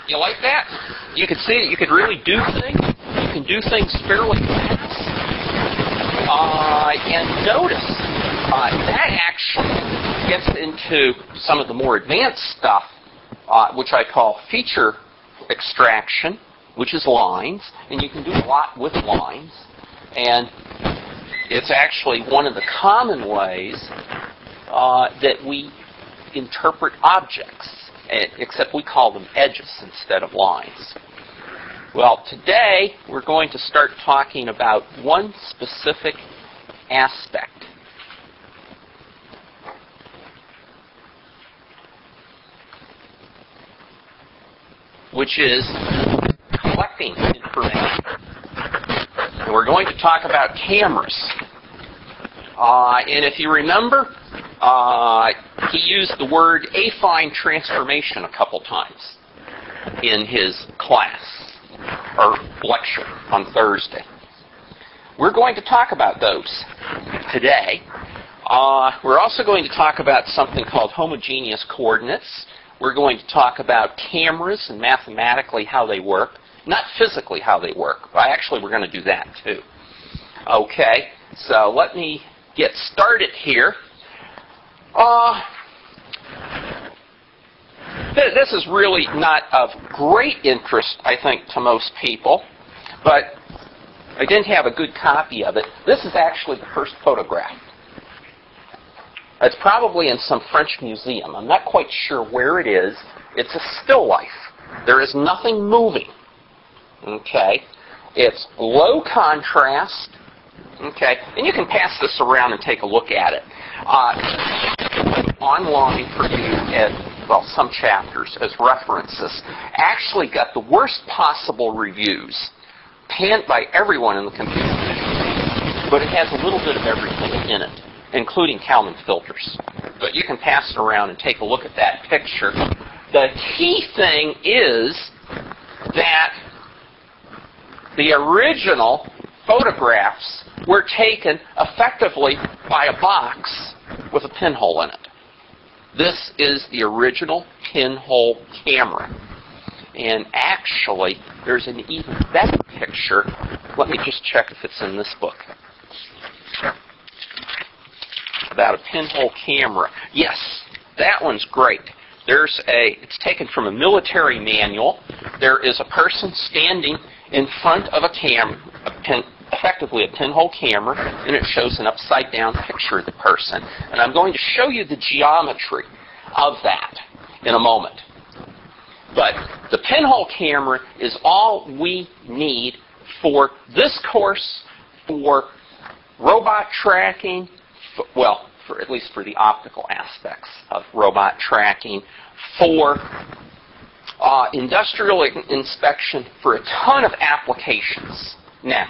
You like that? You could see it. You could really do things. You can do things fairly fast. And notice, that actually gets into some of the more advanced stuff, which I call feature extraction, which is lines. And you can do a lot with lines. And it's actually one of the common ways that we interpret objects, except we call them edges instead of lines. Well, today we're going to start talking about one specific aspect, which is collecting information. And we're going to talk about cameras. And if you remember, he used the word affine transformation a couple times in his class or lecture on Thursday. We're going to talk about those today. We're also going to talk about something called homogeneous coordinates. We're going to talk about cameras and mathematically how they work. Not physically how they work, but actually we're going to do that too. Okay, so let me get started here. This is really not of great interest, I think, to most people, but I didn't have a good copy of it. This is actually the first photograph. It's probably in some French museum. I'm not quite sure where it is. It's a still life. There is nothing moving. Okay? It's low contrast. Okay? And you can pass this around and take a look at it. Online for you as, well, some chapters as references. Actually got the worst possible reviews. Panned by everyone in the computer industry. But it has a little bit of everything in it, including Kalman filters. But you can pass it around and take a look at that picture. The key thing is that the original photographs were taken effectively by a box with a pinhole in it. This is the original pinhole camera. And actually, there's an even better picture. Let me just check if it's in this book. About a pinhole camera. Yes, that one's great. It's taken from a military manual. There is a person standing in front of effectively a pinhole camera, and it shows an upside-down picture of the person. And I'm going to show you the geometry of that in a moment. But the pinhole camera is all we need for this course, for robot tracking, at least for the optical aspects of robot tracking, for industrial inspection, for a ton of applications. Now,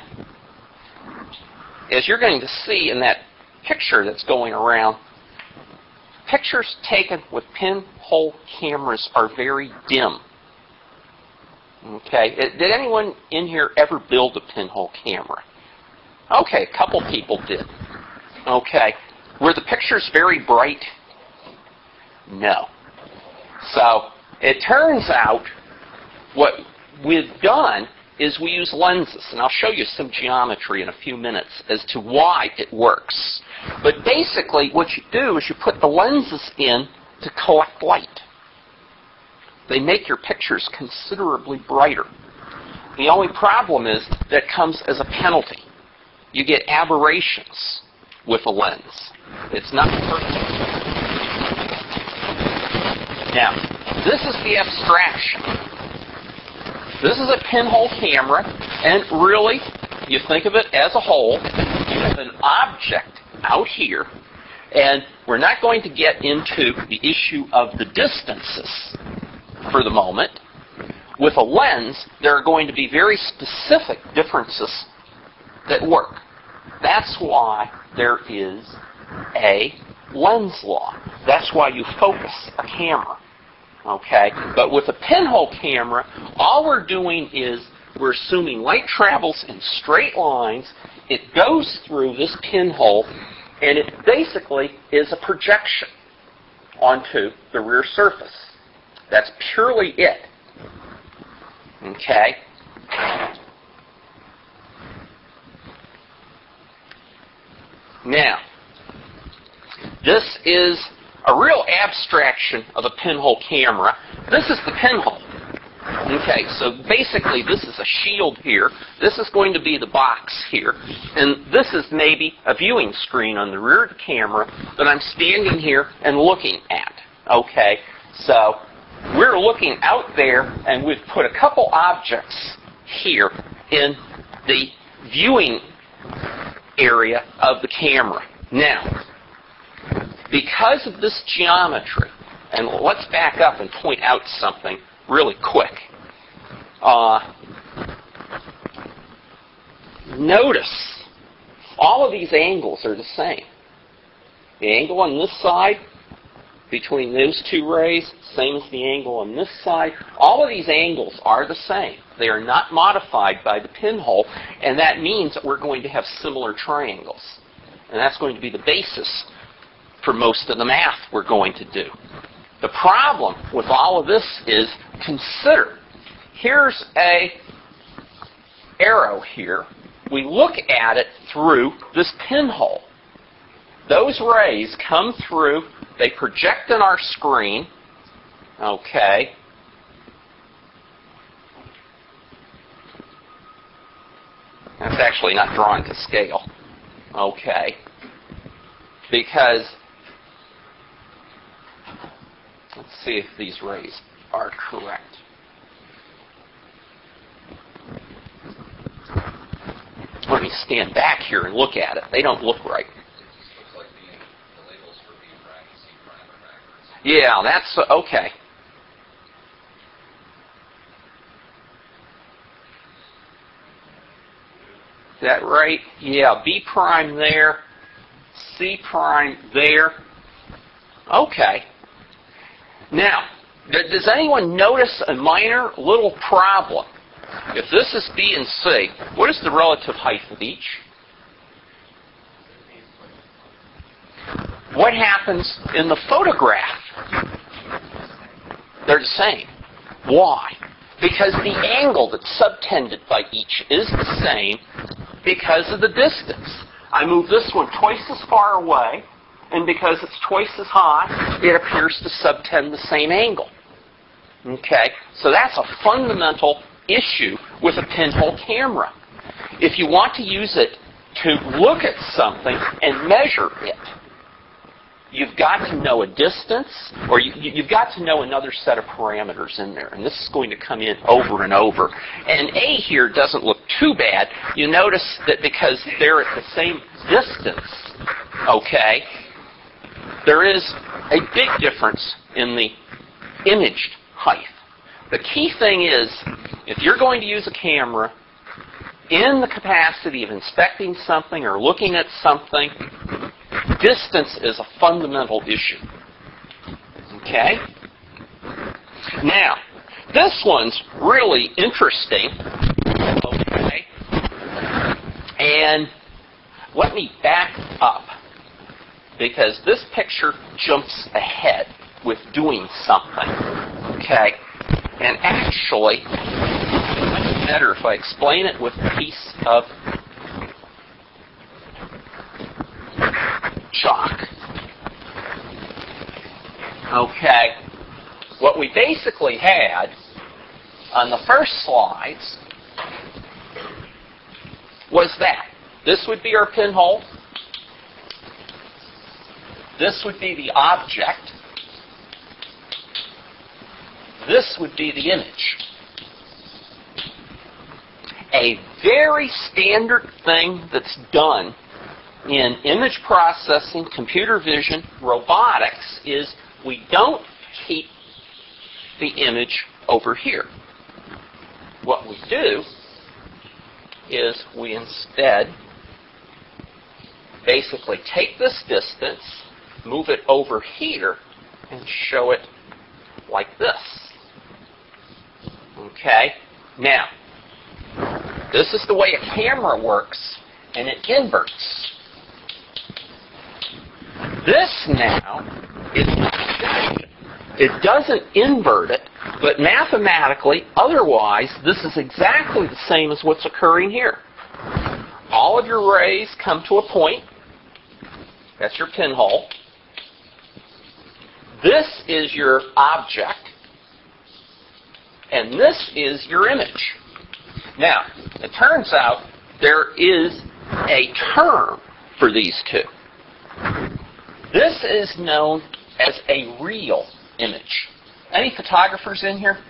as you're going to see in that picture that's going around, pictures taken with pinhole cameras are very dim. Okay, did anyone in here ever build a pinhole camera? Okay, a couple people did. Okay, were the pictures very bright? No. So, it turns out what we've done is we use lenses, and I'll show you some geometry in a few minutes as to why it works. But basically, what you do is you put the lenses in to collect light. They make your pictures considerably brighter. The only problem is that comes as a penalty. You get aberrations with a lens. It's not perfect. Now, this is the abstraction. This is a pinhole camera, and really, you think of it as a whole. You have an object out here, and we're not going to get into the issue of the distances for the moment. With a lens, there are going to be very specific differences that work. That's why there is a lens law. That's why you focus a camera. Okay? But with a pinhole camera, all we're doing is we're assuming light travels in straight lines. It goes through this pinhole, and it basically is a projection onto the rear surface. That's purely it. Okay? Now, this is a real abstraction of a pinhole camera. This is the pinhole. Okay, so basically this is a shield here. This is going to be the box here. And this is maybe a viewing screen on the rear of the camera that I'm standing here and looking at. Okay, so we're looking out there and we've put a couple objects here in the viewing area of the camera. Now, because of this geometry, and let's back up and point out something really quick. Notice all of these angles are the same. The angle on this side between those two rays, same as the angle on this side. All of these angles are the same. They are not modified by the pinhole, and that means that we're going to have similar triangles. And that's going to be the basis for most of the math we're going to do. The problem with all of this is, consider, here's a arrow here. We look at it through this pinhole. Those rays come through, they project on our screen, okay. That's actually not drawn to scale, okay. Because, let's see if these rays are correct. Let me stand back here and look at it. They don't look right. Looks like the labels for B prime and C prime are backwards. Yeah, that's okay. Is that right? Yeah, B prime there, C prime there. Okay. Now, does anyone notice a minor little problem? If this is B and C, what is the relative height of each? What happens in the photograph? They're the same. Why? Because the angle that's subtended by each is the same because of the distance. I move this one twice as far away, and because it's twice as high, it appears to subtend the same angle. Okay? So that's a fundamental issue with a pinhole camera. If you want to use it to look at something and measure it, you've got to know a distance, or you've got to know another set of parameters in there. And this is going to come in over and over. And A here doesn't look too bad. You notice that because they're at the same distance, okay, there is a big difference in the imaged height. The key thing is, if you're going to use a camera in the capacity of inspecting something or looking at something, distance is a fundamental issue. Okay? Now, this one's really interesting. Okay? And let me back up, because this picture jumps ahead with doing something. Okay? And actually, it might be better if I explain it with a piece of chalk. Okay. What we basically had on the first slides was that. This would be our pinhole. This would be the object. This would be the image. A very standard thing that's done in image processing, computer vision, robotics is we don't keep the image over here. What we do is we instead basically take this distance, move it over here, and show it like this. Okay? Now, this is the way a camera works, and it inverts. This now is projection. It doesn't invert it. But mathematically, otherwise, this is exactly the same as what's occurring here. All of your rays come to a point. That's your pinhole. This is your object. And this is your image. Now, it turns out there is a term for these two. This is known as a real image. Any photographers in here?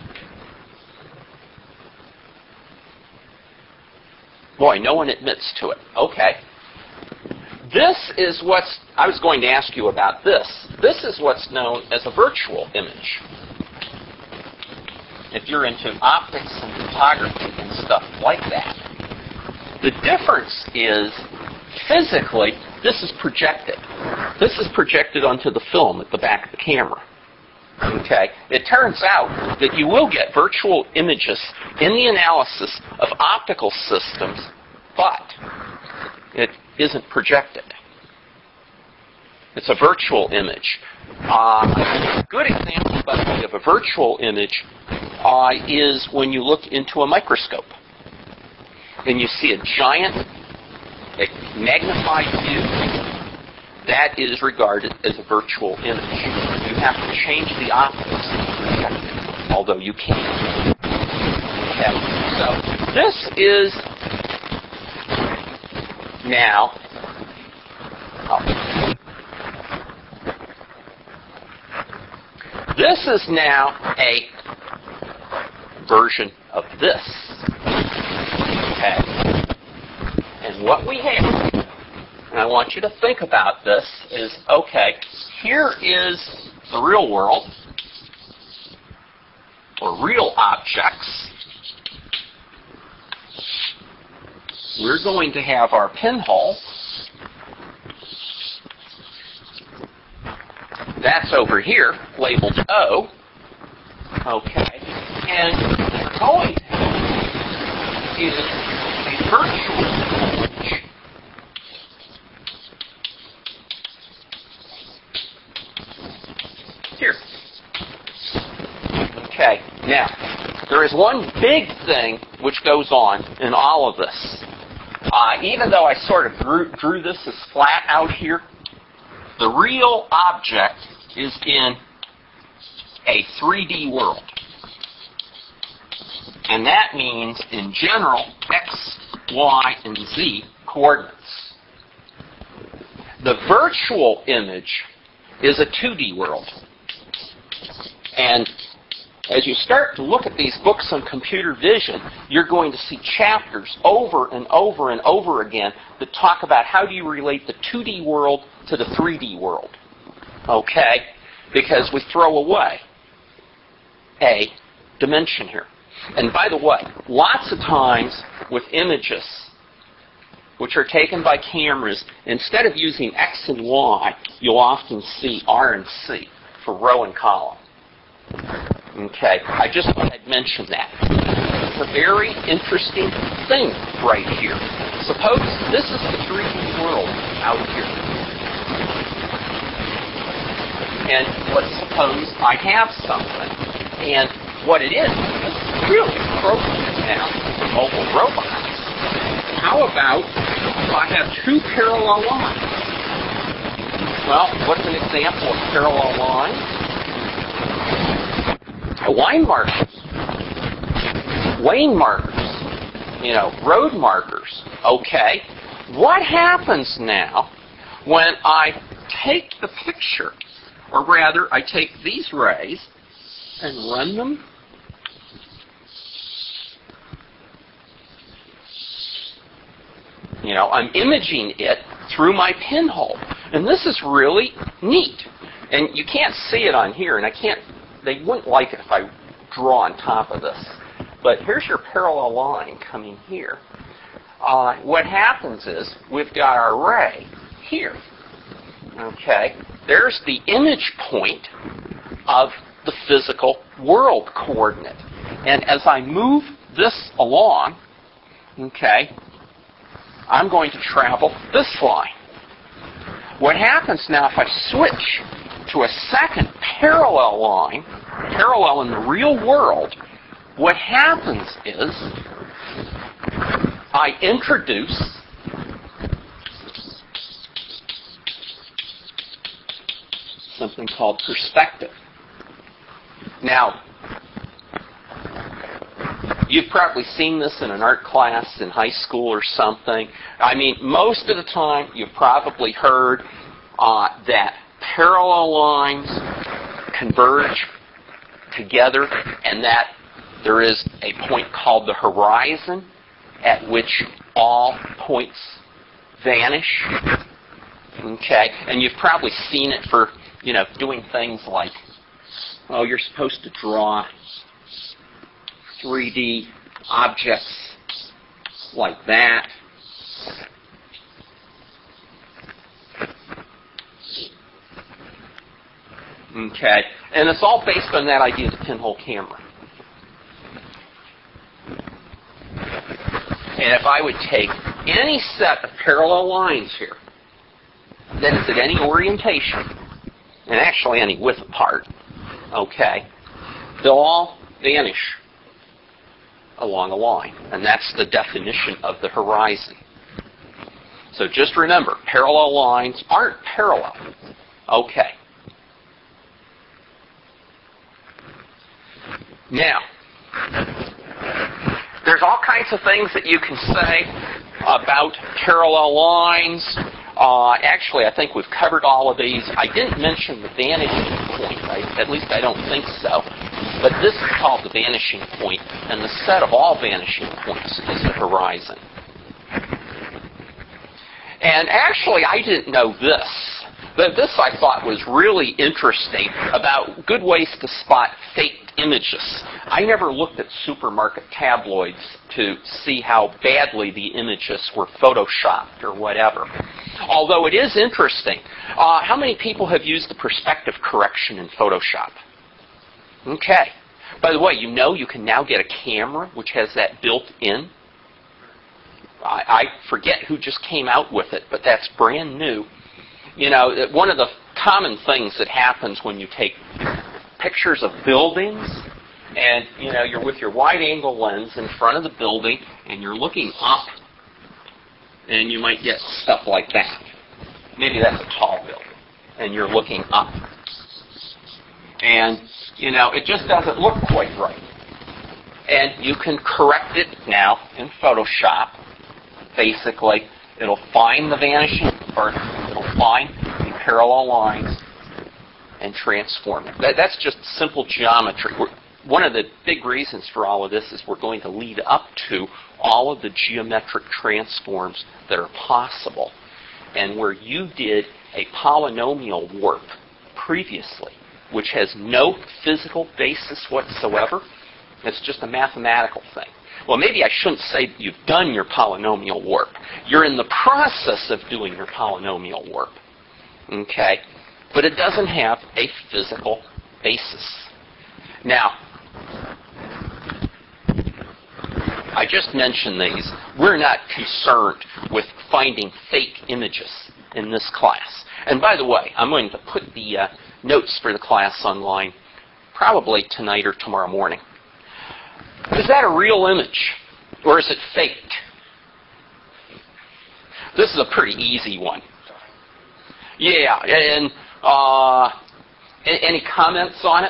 Boy, no one admits to it. Okay. This is what's, I was going to ask you about this. This is what's known as a virtual image. If you're into optics and photography and stuff like that. The difference is, physically, this is projected. This is projected onto the film at the back of the camera. Okay? It turns out that you will get virtual images in the analysis of optical systems, but it isn't projected. It's a virtual image. A good example, by the way, of a virtual image is when you look into a microscope and you see a giant, magnified view. That is regarded as a virtual image. You have to change the optics to project it, although you can. Okay. So this is now. This is now a version of this. Okay. And what we have, and I want you to think about this, is, okay, here is the real world, or real objects. We're going to have our pinhole. That's over here, labeled O. Okay. And we're going to have is a virtual image. Here. Okay. Now, there is one big thing which goes on in all of this. Even though I sort of drew this as flat out here, the real object is in a 3D world. And that means, in general, X, Y, and Z coordinates. The virtual image is a 2D world. And as you start to look at these books on computer vision, you're going to see chapters over and over and over again that talk about how do you relate the 2D world to the 3D world. Okay? Because we throw away a dimension here. And by the way, lots of times with images which are taken by cameras, instead of using X and Y, you'll often see R and C for row and column. Okay, I just thought I'd mention that. It's a very interesting thing right here. Suppose this is the 3D world out here. And let's suppose I have something. And what it is really appropriate now for mobile robots. How about if I have two parallel lines? Well, what's an example of parallel lines? Line markers, lane markers, road markers. Okay, what happens now when I take the picture, or rather, I take these rays and run them? I'm imaging it through my pinhole, and this is really neat. And you can't see it on here, and they wouldn't like it if I draw on top of this. But here's your parallel line coming here. What happens is we've got our ray here. Okay, there's the image point of the physical world coordinate. And as I move this along, okay, I'm going to travel this line. What happens now if I switch to a second parallel line, parallel in the real world, what happens is I introduce something called perspective. Now, you've probably seen this in an art class in high school or something. I mean, most of the time you've probably heard that parallel lines converge together and that there is a point called the horizon at which all points vanish. Okay? And you've probably seen it for, doing things like, you're supposed to draw 3D objects like that. Okay, and it's all based on that idea of the pinhole camera. And if I would take any set of parallel lines here, that is at any orientation, and actually any width apart, okay, they'll all vanish along a line. And that's the definition of the horizon. So just remember, parallel lines aren't parallel. Okay. Now, there's all kinds of things that you can say about parallel lines. Actually, I think we've covered all of these. I didn't mention the vanishing point. At least I don't think so. But this is called the vanishing point, and the set of all vanishing points is the horizon. And actually, I didn't know this. But this I thought was really interesting about good ways to spot faked images. I never looked at supermarket tabloids to see how badly the images were photoshopped or whatever. Although it is interesting. How many people have used the perspective correction in Photoshop? Okay. By the way, you can now get a camera which has that built in. I forget who just came out with it, but that's brand new. One of the common things that happens when you take pictures of buildings and, you're with your wide-angle lens in front of the building and you're looking up and you might get stuff like that. Maybe that's a tall building and you're looking up. And, it just doesn't look quite right. And you can correct it now in Photoshop. Basically, it'll find the vanishing, or it'll find the parallel lines and transform it. That's just simple geometry. One of the big reasons for all of this is we're going to lead up to all of the geometric transforms that are possible. And where you did a polynomial warp previously, which has no physical basis whatsoever, it's just a mathematical thing. Well, maybe I shouldn't say you've done your polynomial warp. You're in the process of doing your polynomial warp. Okay? But it doesn't have a physical basis. Now, I just mentioned these. We're not concerned with finding fake images in this class. And by the way, I'm going to put the notes for the class online probably tonight or tomorrow morning. Is that a real image, or is it faked? This is a pretty easy one. Yeah, and any comments on it?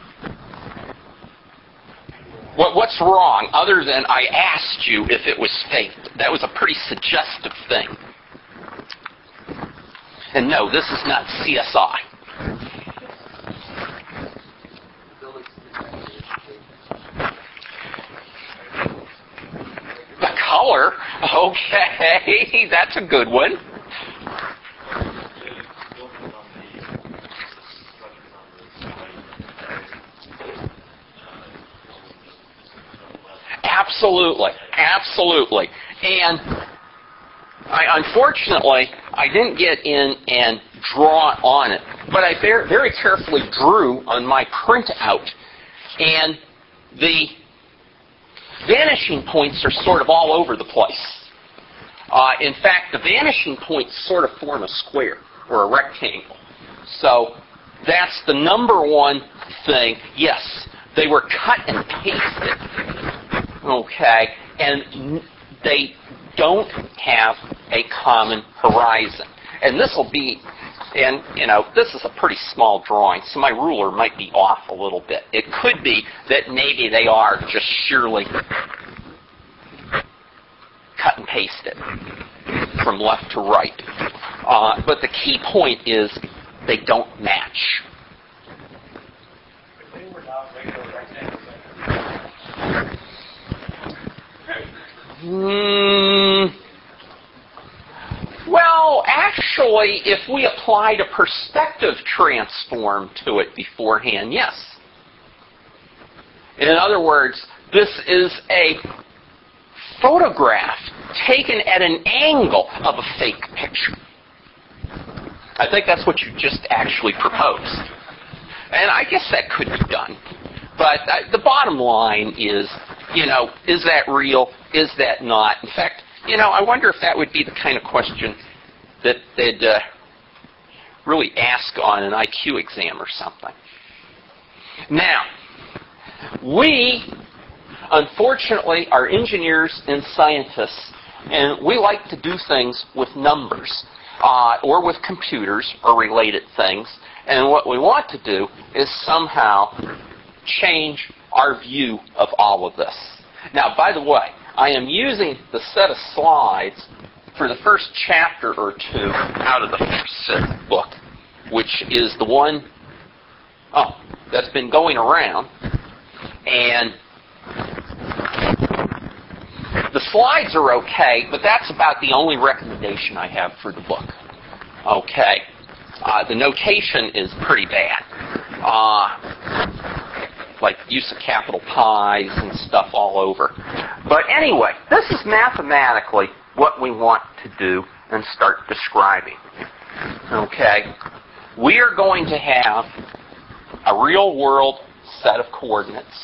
What's wrong, other than I asked you if it was faked? That was a pretty suggestive thing. And no, this is not CSI. The color? Okay, that's a good one. Absolutely, absolutely. And unfortunately, I didn't get in and draw on it, but I very carefully drew on my printout, and the vanishing points are sort of all over the place. In fact, the vanishing points sort of form a square or a rectangle. So That's the number one thing. Yes, they were cut and pasted. Okay, and they don't have a common horizon. And this will be, and this is a pretty small drawing, so my ruler might be off a little bit. It could be that maybe they are just sheerly cut and pasted from left to right. But the key point is they don't match. If they were not regular rectangles, Well, actually, if we applied a perspective transform to it beforehand, yes. In other words, this is a photograph taken at an angle of a fake picture. I think that's what you just actually proposed. And I guess that could be done. But the bottom line is, is that real? Is that not? In fact, I wonder if that would be the kind of question that they'd really ask on an IQ exam or something. Now, we, unfortunately, are engineers and scientists, and we like to do things with numbers or with computers or related things. And what we want to do is somehow change our view of all of this. Now, by the way, I am using the set of slides for the first chapter or two out of the first book, which is the one that's been going around. And the slides are okay, but that's about the only recommendation I have for the book. Okay. The notation is pretty bad. Like use of capital Pi's and stuff all over. But anyway, this is mathematically what we want to do and start describing. Okay? We are going to have a real-world set of coordinates.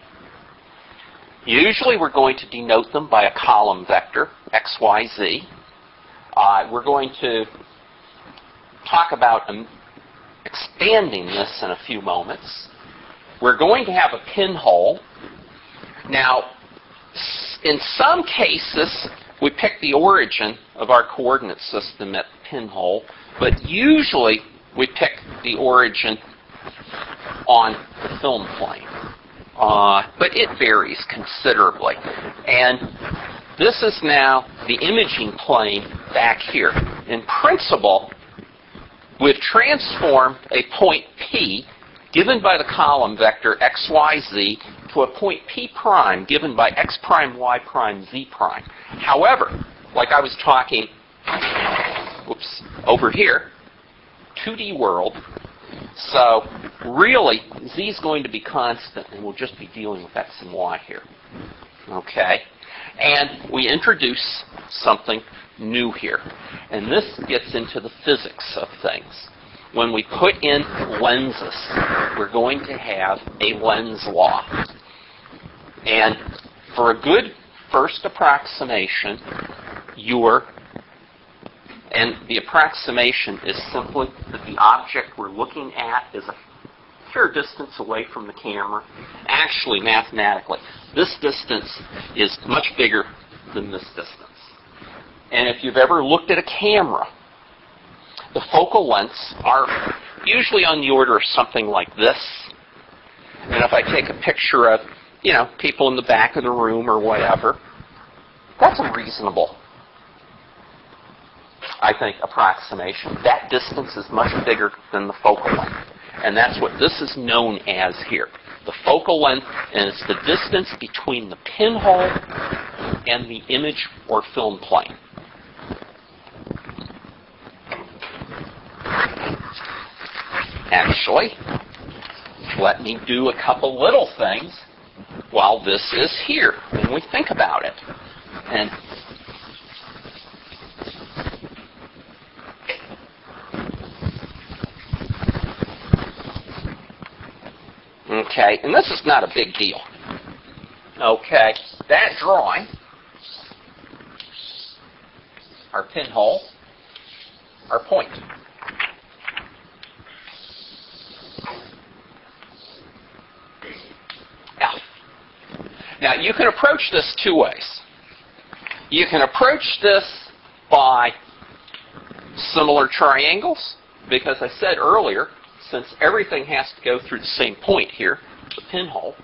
Usually we're going to denote them by a column vector, x, y, z. We're going to talk about expanding this in a few moments. We're going to have a pinhole. Now, in some cases, we pick the origin of our coordinate system at the pinhole, but usually we pick the origin on the film plane. But it varies considerably. And this is now the imaging plane back here. In principle, we've transformed a point P given by the column vector x, y, z to a point P prime given by x prime, y prime, z prime. However, like I was talking over here, 2D world, so really z is going to be constant and we'll just be dealing with x and y here. Okay? And we introduce something new here. And this gets into the physics of things. When we put in lenses, we're going to have a lens law. And for a good first approximation, and the approximation is simply that the object we're looking at is a fair distance away from the camera. Actually, mathematically, this distance is much bigger than this distance. And if you've ever looked at a camera, the focal lengths are usually on the order of something like this. And if I take a picture of, people in the back of the room or whatever, that's a reasonable, I think, approximation. That distance is much bigger than the focal length. And that's what this is known as here. The focal length, and it's the distance between the pinhole and the image or film plane. Actually, let me do a couple little things while this is here when we think about it. And okay, and this is not a big deal. Okay, that drawing, our pinhole, our point. F. Now, you can approach this two ways. You can approach this by similar triangles, because I said earlier, since everything has to go through the same point here, the pinhole,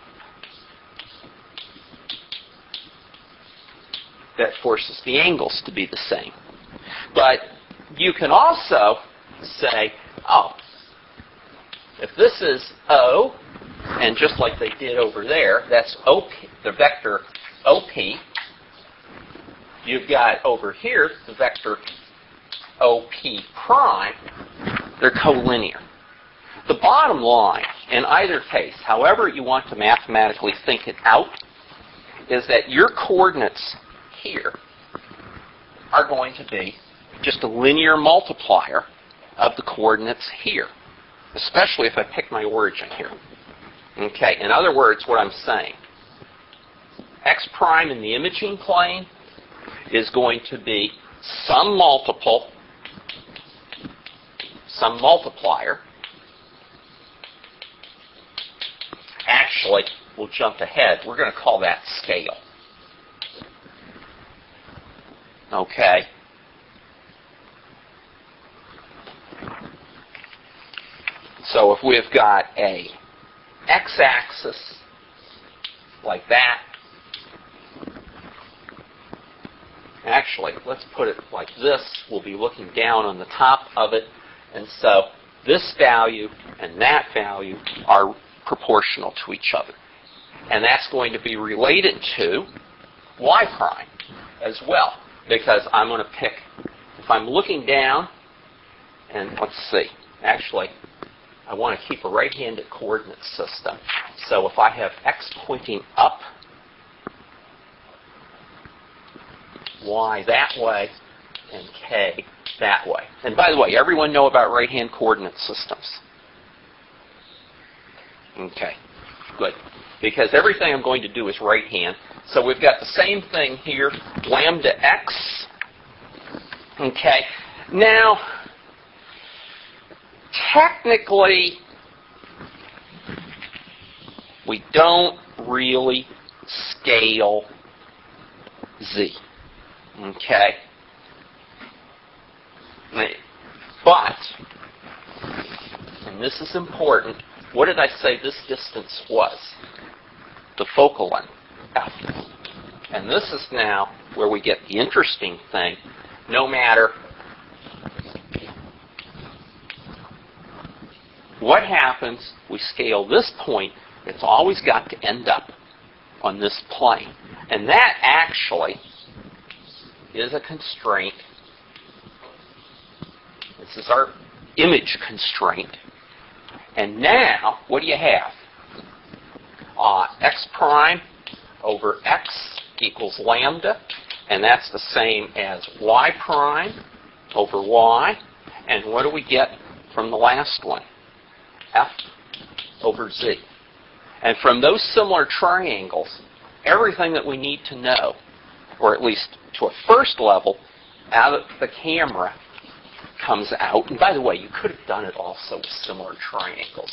that forces the angles to be the same. But you can also say, oh, if this is O, and just like they did over there, that's OP, the vector OP. You've got over here the vector OP prime. They're collinear. The bottom line, in either case, however you want to mathematically think it out, is that your coordinates here are going to be just a linear multiplier of the coordinates here, especially if I pick my origin here. Okay, in other words, what I'm saying, x prime in the imaging plane is going to be some multiplier. Actually, we'll jump ahead. We're going to call that scale. Okay. So if we've got a x-axis like that, actually, let's put it like this. We'll be looking down on the top of it. And so this value and that value are proportional to each other. And that's going to be related to y prime as well. Because I'm going to pick, if I'm looking down, and let's see, actually, I want to keep a right-handed coordinate system. So if I have x pointing up, y that way, and k that way. And by the way, everyone know about right-hand coordinate systems? Okay, good. Because everything I'm going to do is right-hand. So we've got the same thing here, lambda x. Okay, now, technically, we don't really scale z. Okay? But, and this is important, what did I say this distance was? The focal length, f. And this is now where we get the interesting thing. No matter what happens, we scale this point, it's always got to end up on this plane. And that actually is a constraint. This is our image constraint. And now, what do you have? X prime over x equals lambda, and that's the same as y prime over y. And what do we get from the last one? F over z. And from those similar triangles, everything that we need to know, or at least to a first level, out of the camera comes out. And by the way, you could have done it also with similar triangles.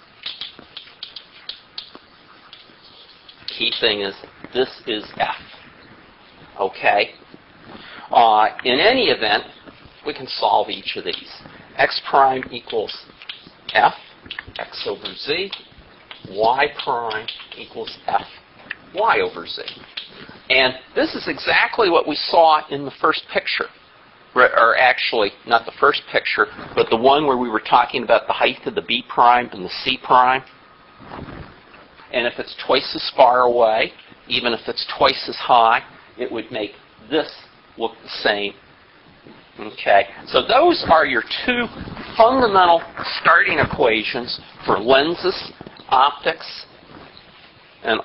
Key thing is, this is F. Okay? In any event, we can solve each of these. X prime equals F, x over z. Y prime equals F, y over z. And this is exactly what we saw in the first picture. Or actually, not the first picture, but the one where we were talking about the height of the B prime and the C prime. And if it's twice as far away, even if it's twice as high, it would make this look the same. Okay, so those are your two fundamental starting equations for lenses, optics, and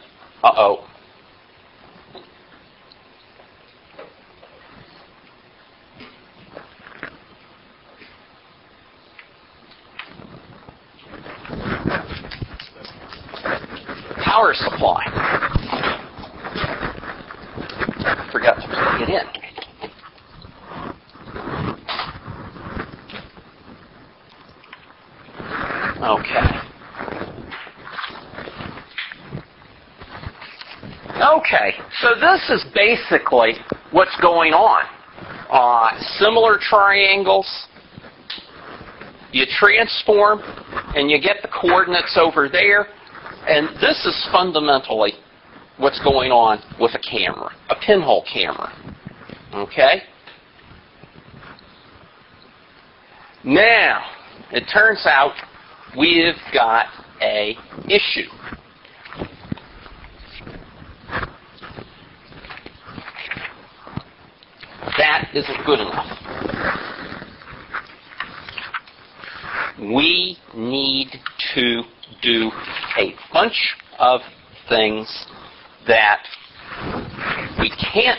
power supply. I forgot to plug it in. Okay. Okay, so this is basically what's going on. Similar triangles, you transform, and you get the coordinates over there, and this is fundamentally what's going on with a camera, a pinhole camera. Okay? Now, it turns out we've got an issue. That isn't good enough. We need to do a bunch of things that we can't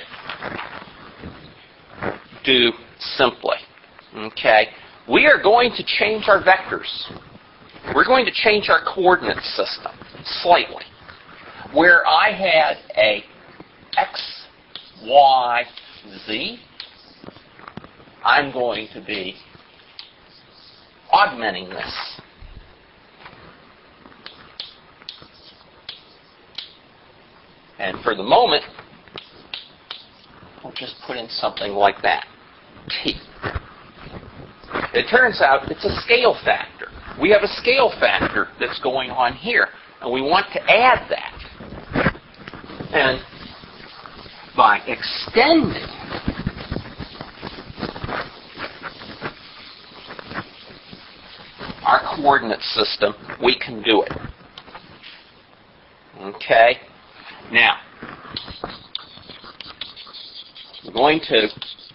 do simply. Okay? We are going to change our vectors. We're going to change our coordinate system slightly. Where I had a x, y, z, I'm going to be augmenting this. And for the moment, we'll just put in something like that, t. It turns out it's a scale factor. We have a scale factor that's going on here, and we want to add that. And by extending our coordinate system, we can do it. Okay? Now, we're going to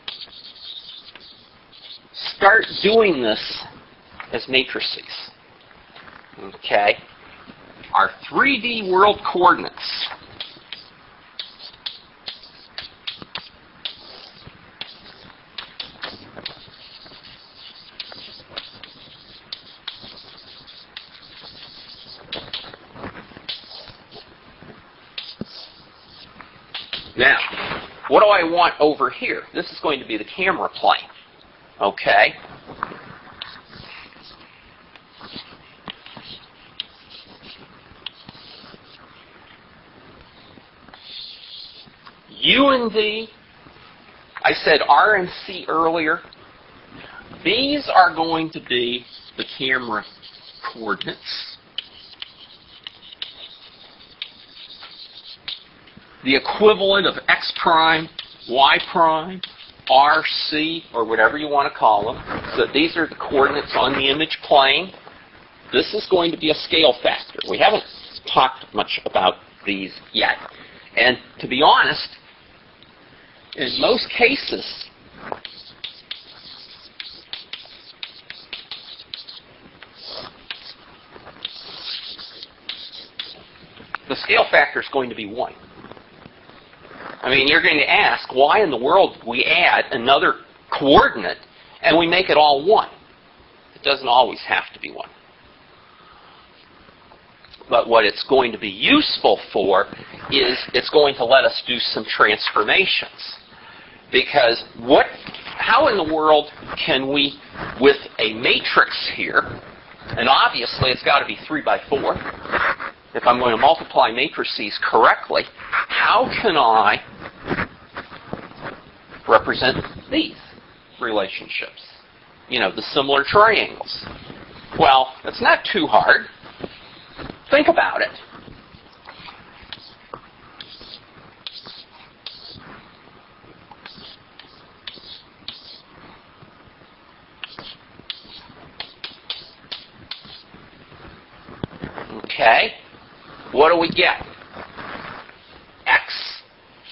start doing this as matrices. Okay? Our 3D world coordinates. Now, what do I want over here? This is going to be the camera plane. Okay? U and V, I said R and C earlier. These are going to be the camera coordinates. The equivalent of X prime, Y prime, R, C, or whatever you want to call them. So these are the coordinates on the image plane. This is going to be a scale factor. We haven't talked much about these yet. And to be honest, in most cases, the scale factor is going to be 1. I mean, you're going to ask, why in the world we add another coordinate and we make it all 1? It doesn't always have to be 1. But what it's going to be useful for is it's going to let us do some transformations. Because how in the world can we, with a matrix here, and obviously it's got to be 3 by 4, if I'm going to multiply matrices correctly, how can I represent these relationships? You know, the similar triangles. Well, it's not too hard. Think about it. Okay. What do we get? X.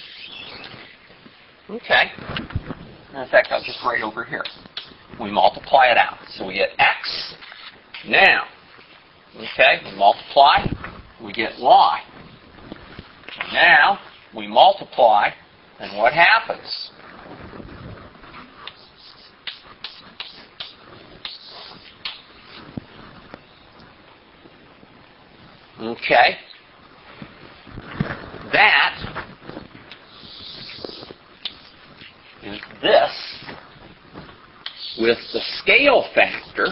Okay. In fact, I'll just write over here. We multiply it out. So we get X. Now, okay, we multiply, we get Y. Now, we multiply, and what happens? Okay. That is this with the scale factor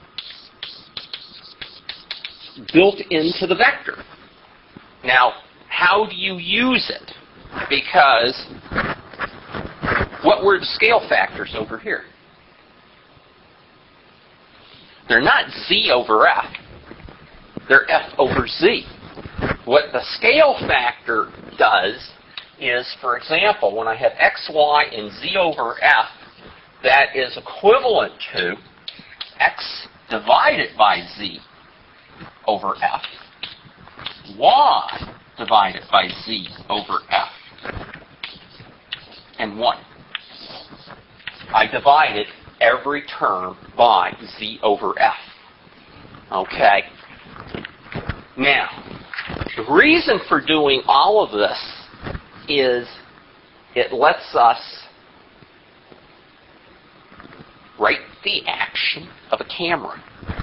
built into the vector. Now, how do you use it? Because what were the scale factors over here? They're not z over f. They're f over z. What the scale factor does is, for example, when I have x, y, and z over f, that is equivalent to x divided by z over f, y divided by z over f, and 1. I divided every term by z over f. Okay? Now, the reason for doing all of this is it lets us write the action of a camera.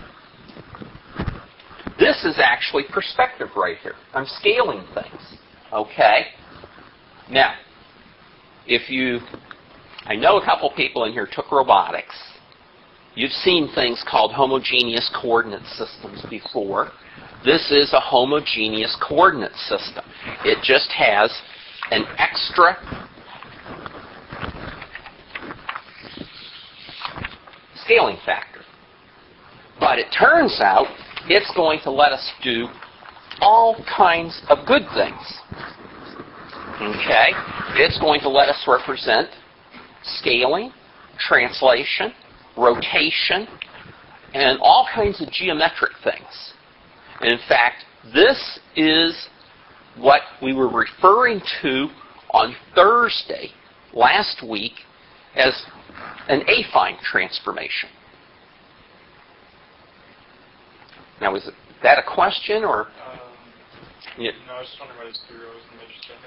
This is actually perspective right here. I'm scaling things. Okay? Now, I know a couple people in here took robotics. You've seen things called homogeneous coordinate systems before. This is a homogeneous coordinate system. It just has an extra scaling factor. But it turns out it's going to let us do all kinds of good things. Okay? It's going to let us represent scaling, translation, rotation, and all kinds of geometric things. In fact, this is what we were referring to on Thursday last week as an affine transformation. Now, is that a question or? No, I was just wondering why there's 3 rows and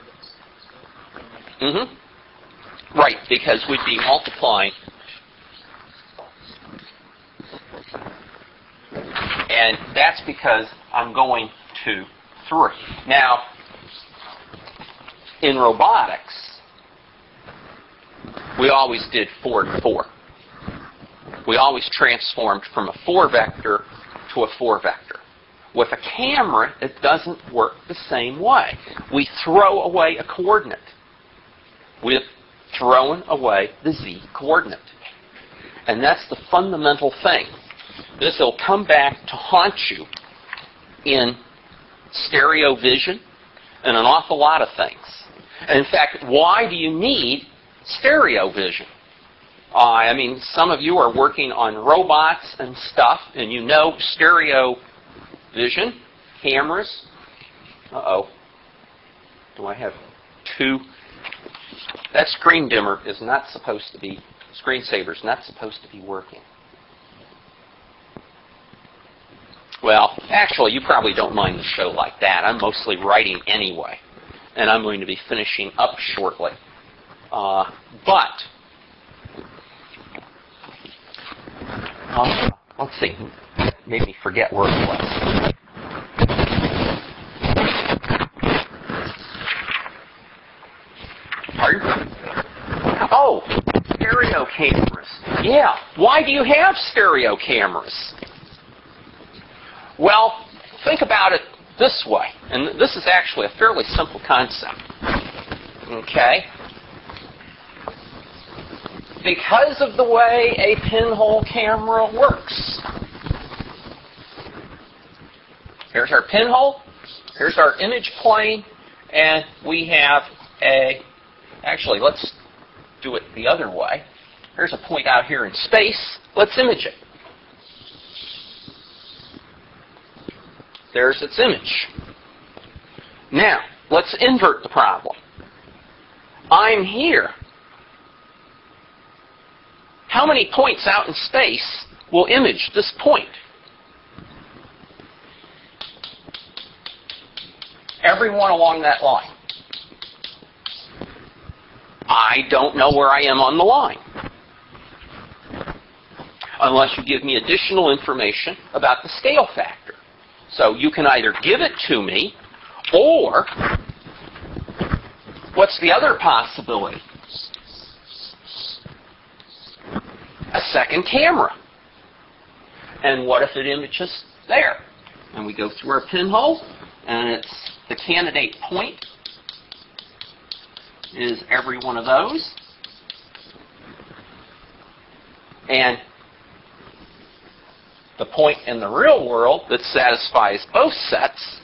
they just Mm-hmm. Right, because we'd be multiplying. And that's because I'm going to 3. Now, in robotics, we always did 4 and 4. We always transformed from a 4 vector to a 4 vector. With a camera, it doesn't work the same way. We throw away a coordinate. We've thrown away the z coordinate. And that's the fundamental thing. This will come back to haunt you in stereo vision and an awful lot of things. And in fact, why do you need stereo vision? I mean, some of you are working on robots and stuff, and you know stereo vision, cameras. Uh-oh. Do I have 2? That screen dimmer is not supposed to be, screensaver is not supposed to be working. Well, actually, you probably don't mind the show like that. I'm mostly writing anyway, and I'm going to be finishing up shortly. Let's see. Made me forget where it was. Pardon? Oh, stereo cameras. Yeah. Why do you have stereo cameras? Well, think about it this way. And this is actually a fairly simple concept. Okay? Because of the way a pinhole camera works. Here's our pinhole. Here's our image plane. And we have actually, let's do it the other way. Here's a point out here in space. Let's image it. There's its image. Now, let's invert the problem. I'm here. How many points out in space will image this point? Everyone along that line. I don't know where I am on the line. Unless you give me additional information about the scale factor. So you can either give it to me, or what's the other possibility? A second camera. And what if it images there? And we go through our pinhole, and it's The candidate point is every one of those. And the point in the real world that satisfies both sets,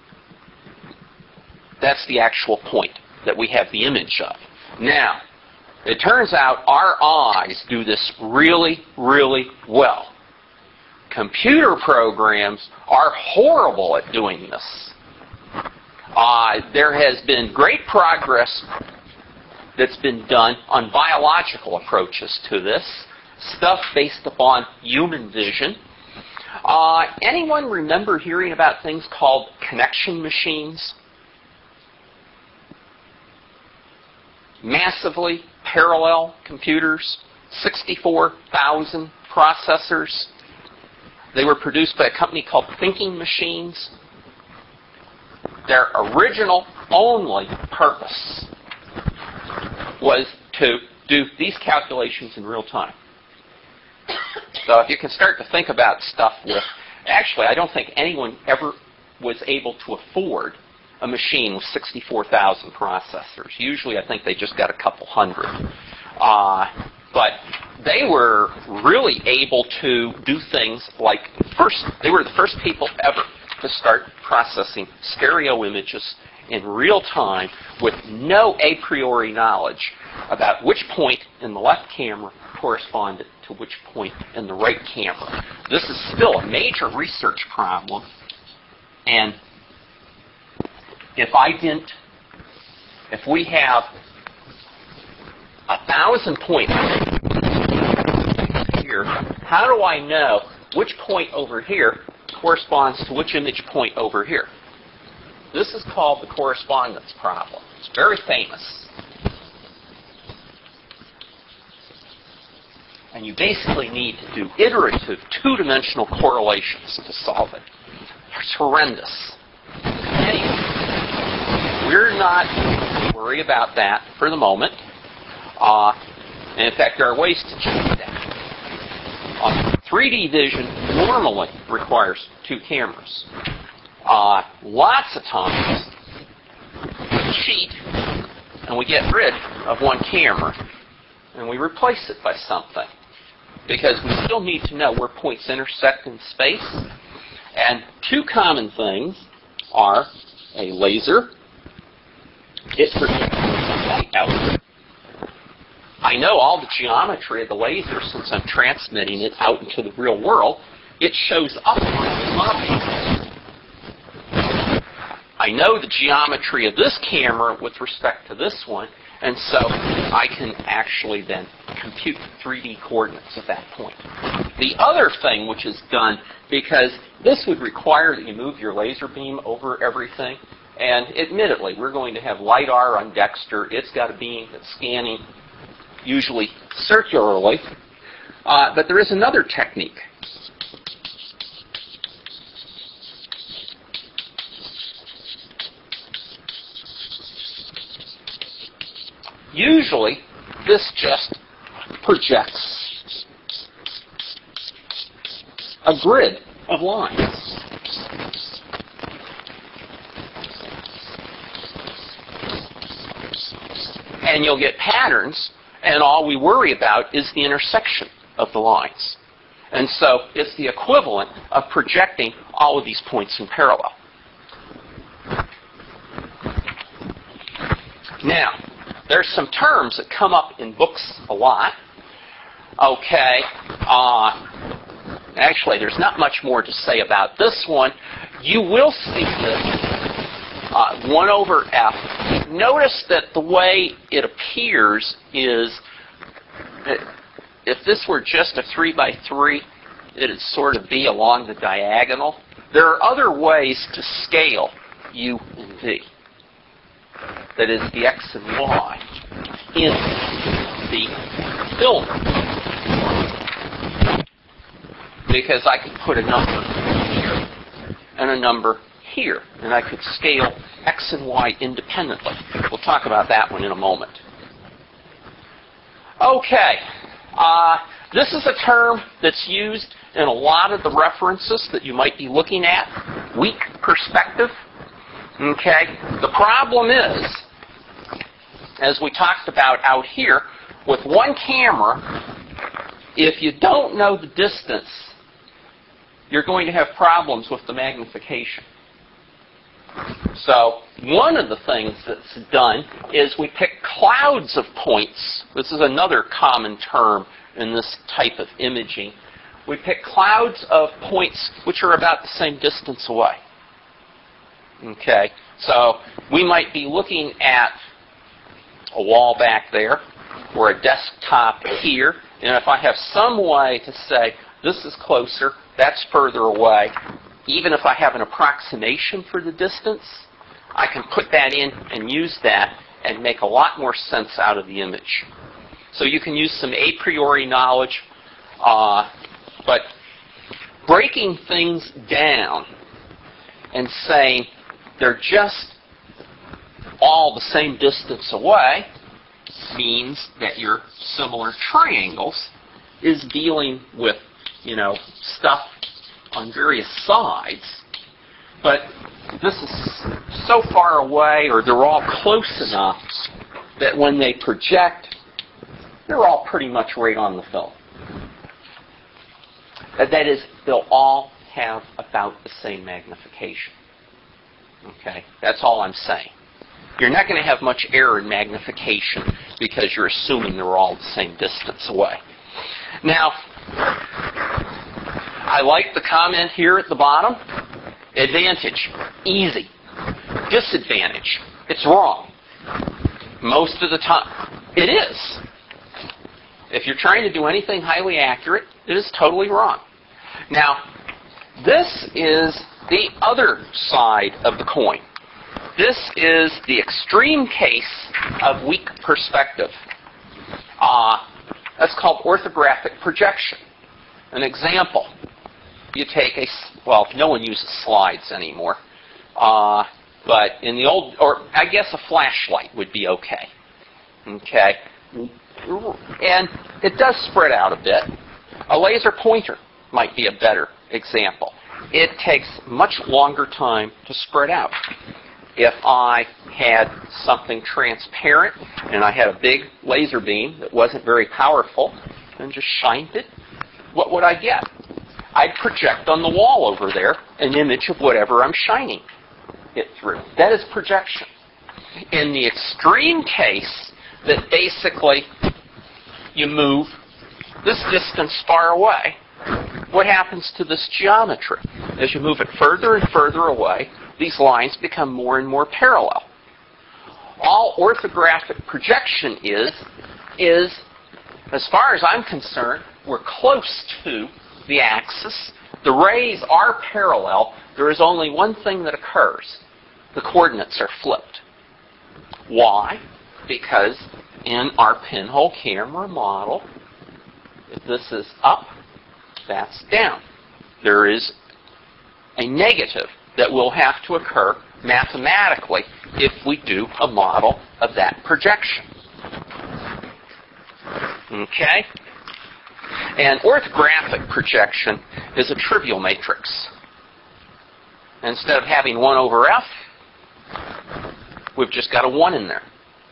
that's the actual point that we have the image of. Now, it turns out our eyes do this really, really well. Computer programs are horrible at doing this. There has been great progress that's been done on biological approaches to this, stuff based upon human vision. Anyone remember hearing about things called connection machines? Massively parallel computers, 64,000 processors. They were produced by a company called Thinking Machines. Their original only purpose was to do these calculations in real time. So if you can start to think about stuff with, actually I don't think anyone ever was able to afford a machine with 64,000 processors. Usually I think they just got a couple hundred. But they were really able to do things like, they were the first people ever to start processing stereo images in real time with no a priori knowledge about which point in the left camera corresponded to which point in the right camera. This is still a major research problem, and if we have 1,000 points here, how do I know which point over here corresponds to which image point over here? This is called the correspondence problem. It's very famous. And you basically need to do iterative two-dimensional correlations to solve it. It's horrendous. Anyway, we're not going to worry about that for the moment. And in fact, there are ways to change that. 3D vision normally requires two cameras. Lots of times, we cheat and we get rid of one camera and we replace it by something. Because we still need to know where points intersect in space. And two common things are a laser. It projects light out. I know all the geometry of the laser since I'm transmitting it out into the real world. It shows up on the lobby. I know the geometry of this camera with respect to this one, and so I can actually then compute the 3D coordinates at that point. The other thing which is done, because this would require that you move your laser beam over everything, and admittedly, we're going to have LiDAR on Dexter. It's got a beam that's scanning usually circularly, but there is another technique. Usually, this just projects a grid of lines. And you'll get patterns, and all we worry about is the intersection of the lines. And so it's the equivalent of projecting all of these points in parallel. Now, there's some terms that come up in books a lot. Okay, actually, there's not much more to say about this one. You will see this 1 over f. Notice that the way it appears is that if this were just a 3 by 3, it'd sort of be along the diagonal. There are other ways to scale u and v. That is the x and y in the film. Because I could put a number here and a number here, and I could scale x and y independently. We'll talk about that one in a moment. Okay, this is a term that's used in a lot of the references that you might be looking at. Weak perspective. Okay? The problem is, as we talked about out here, with one camera, if you don't know the distance, you're going to have problems with the magnification. So one of the things that's done is we pick clouds of points. This is another common term in this type of imaging. We pick clouds of points which are about the same distance away. Okay, so we might be looking at a wall back there or a desktop here, and if I have some way to say this is closer, that's further away, even if I have an approximation for the distance, I can put that in and use that and make a lot more sense out of the image. So you can use some a priori knowledge, but breaking things down and saying they're just all the same distance away means that your similar triangles is dealing with, stuff on various sides. But this is so far away, or they're all close enough that when they project, they're all pretty much right on the film. That is, they'll all have about the same magnification. Okay, that's all I'm saying. You're not going to have much error in magnification because you're assuming they're all the same distance away. Now, I like the comment here at the bottom. Advantage, easy. Disadvantage, it's wrong. Most of the time, it is. If you're trying to do anything highly accurate, it is totally wrong. Now, this is the other side of the coin. This is the extreme case of weak perspective. That's called orthographic projection. An example. You take no one uses slides anymore. But in the old, or I guess a flashlight would be okay. Okay? And it does spread out a bit. A laser pointer might be a better example. It takes much longer time to spread out. If I had something transparent and I had a big laser beam that wasn't very powerful and just shined it, what would I get? I'd project on the wall over there an image of whatever I'm shining it through. That is projection. In the extreme case that basically you move this distance far away, what happens to this geometry? As you move it further and further away, these lines become more and more parallel. All orthographic projection is, as far as I'm concerned, we're close to the axis. The rays are parallel. There is only one thing that occurs. The coordinates are flipped. Why? Because in our pinhole camera model, if this is up, that's down. There is a negative that will have to occur mathematically if we do a model of that projection. Okay? And orthographic projection is a trivial matrix. Instead of having 1 over f, we've just got a 1 in there.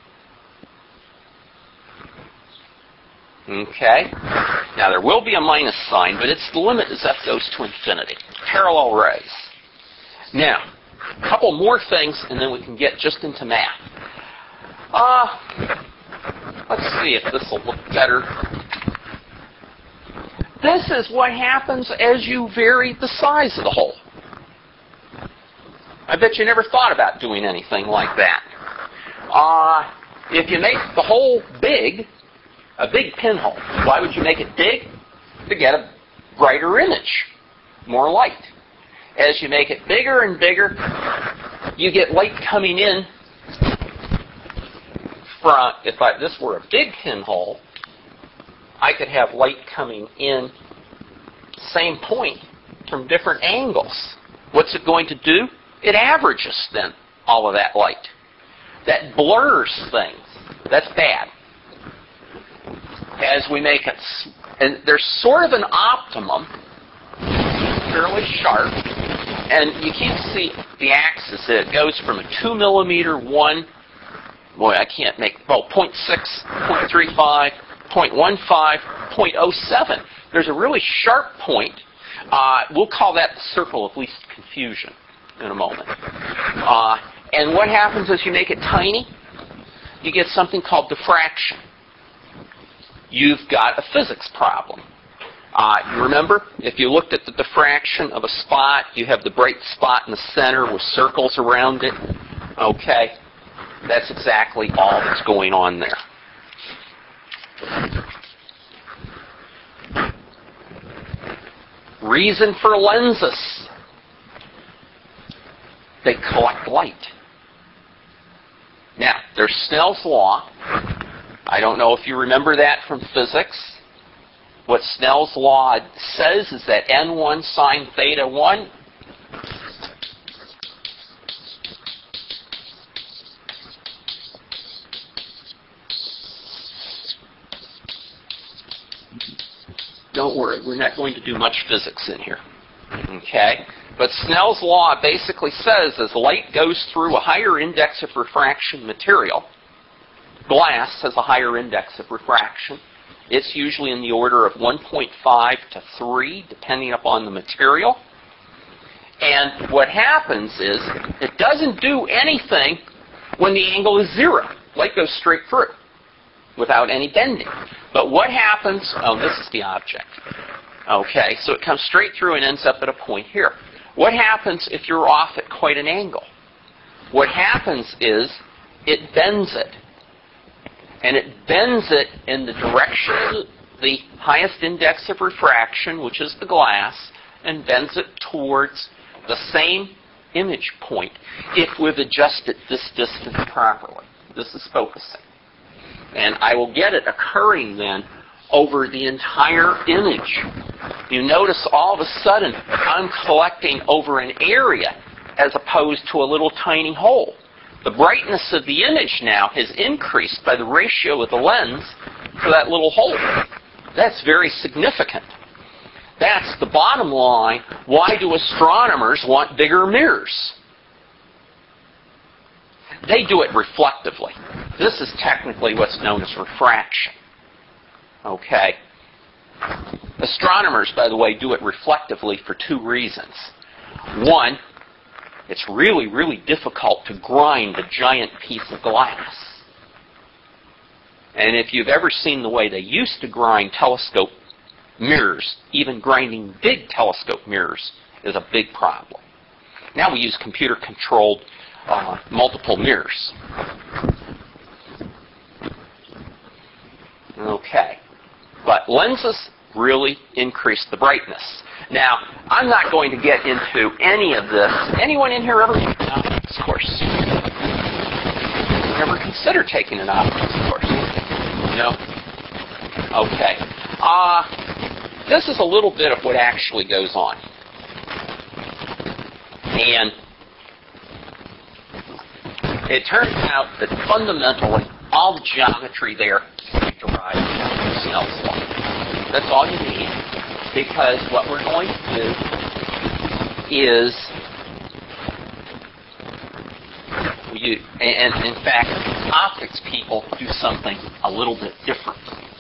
Okay? Now there will be a minus sign, but its limit as f goes to infinity. Parallel rays. Now, a couple more things, and then we can get just into math. Let's see if this will look better. This is what happens as you vary the size of the hole. I bet you never thought about doing anything like that. If you make the hole big, a big pinhole, why would you make it big? To get a brighter image, more light. As you make it bigger and bigger, you get light coming in from, if this were a big pinhole, I could have light coming in same point from different angles. What's it going to do? It averages then all of that light. That blurs things. That's bad. As we make it, and there's sort of an optimum, fairly sharp, And you can't see the axis. It goes from a 2 millimeter, 1, boy, I can't make, well, 0.6, 0.35, 0.15, 0.07. There's a really sharp point. We'll call that the circle of least confusion in a moment. And what happens as you make it tiny? You get something called diffraction. You've got a physics problem. You remember, if you looked at the diffraction of a spot, you have the bright spot in the center with circles around it. Okay, that's exactly all that's going on there. Reason for lenses. They collect light. Now, there's Snell's law. I don't know if you remember that from physics. What Snell's law says is that n1 sine theta 1 don't worry, we're not going to do much physics in here. Okay? But Snell's law basically says as light goes through a higher index of refraction material, glass has a higher index of refraction. It's usually in the order of 1.5 to 3, depending upon the material. And what happens is, it doesn't do anything when the angle is 0. Light goes straight through without any bending. But what happens, oh, this is the object. Okay, so it comes straight through and ends up at a point here. What happens if you're off at quite an angle? What happens is, it bends it. And it bends it in the direction of the highest index of refraction, which is the glass, and bends it towards the same image point if we've adjusted this distance properly. This is focusing. And I will get it occurring then over the entire image. You notice all of a sudden I'm collecting over an area as opposed to a little tiny hole. The brightness of the image now has increased by the ratio of the lens to that little hole. That's very significant. That's the bottom line. Why do astronomers want bigger mirrors? They do it reflectively. This is technically what's known as refraction. Okay? Astronomers, by the way, do it reflectively for 2 reasons. One, it's really, really difficult to grind a giant piece of glass. And if you've ever seen the way they used to grind telescope mirrors, even grinding big telescope mirrors is a big problem. Now we use computer-controlled multiple mirrors. Okay. But lenses really increase the brightness. Now, I'm not going to get into any of this. Anyone in here ever take an optics course? Never consider taking an optics course? No? Okay. This is a little bit of what actually goes on. And it turns out that fundamentally all the geometry there is derived from Snell's law. That's all you need, because what we're going to do is, and in fact, optics people do something a little bit different.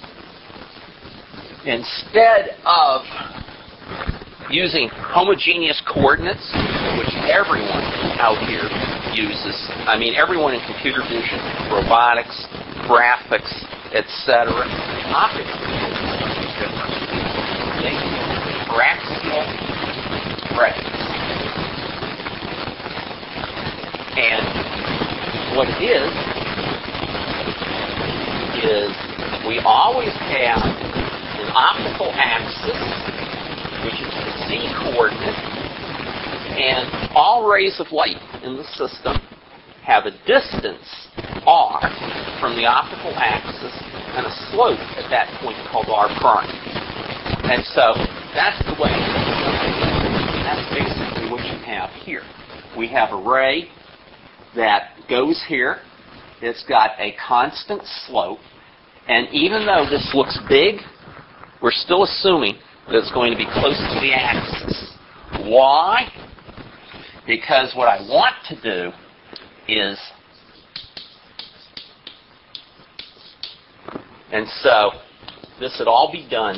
Instead of using homogeneous coordinates, which everyone out here uses, I mean everyone in computer vision, robotics, graphics, etc., optics people use different. They use axial rays. And what it is we always have an optical axis, which is the z coordinate, and all rays of light in the system have a distance r from the optical axis and a slope at that point called r prime. And so that's the way, that's basically what you have here. We have a ray that goes here. It's got a constant slope. And even though this looks big, we're still assuming that it's going to be close to the axis. Why? Because what I want to do is, and so this would all be done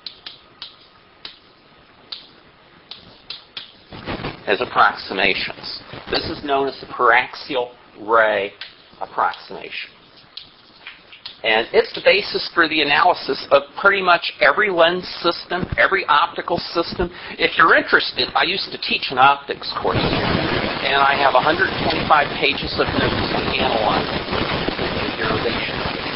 as approximations. This is known as the paraxial ray approximation. And it's the basis for the analysis of pretty much every lens system, every optical system. If you're interested, I used to teach an optics course, and I have 125 pages of notes on analyzing the derivation.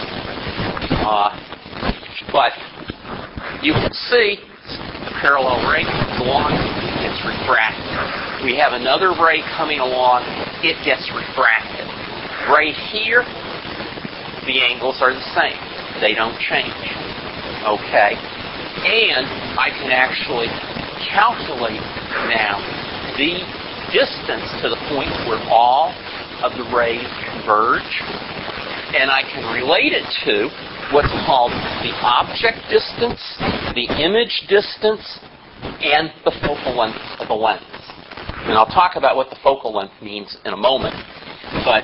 But you can see the parallel ray comes along, it's refracted. We have another ray coming along, it gets refracted. Right here, the angles are the same. They don't change. Okay? And I can actually calculate now the distance to the point where all of the rays converge. And I can relate it to what's called the object distance, the image distance, and the focal length of the lens. And I'll talk about what the focal length means in a moment. But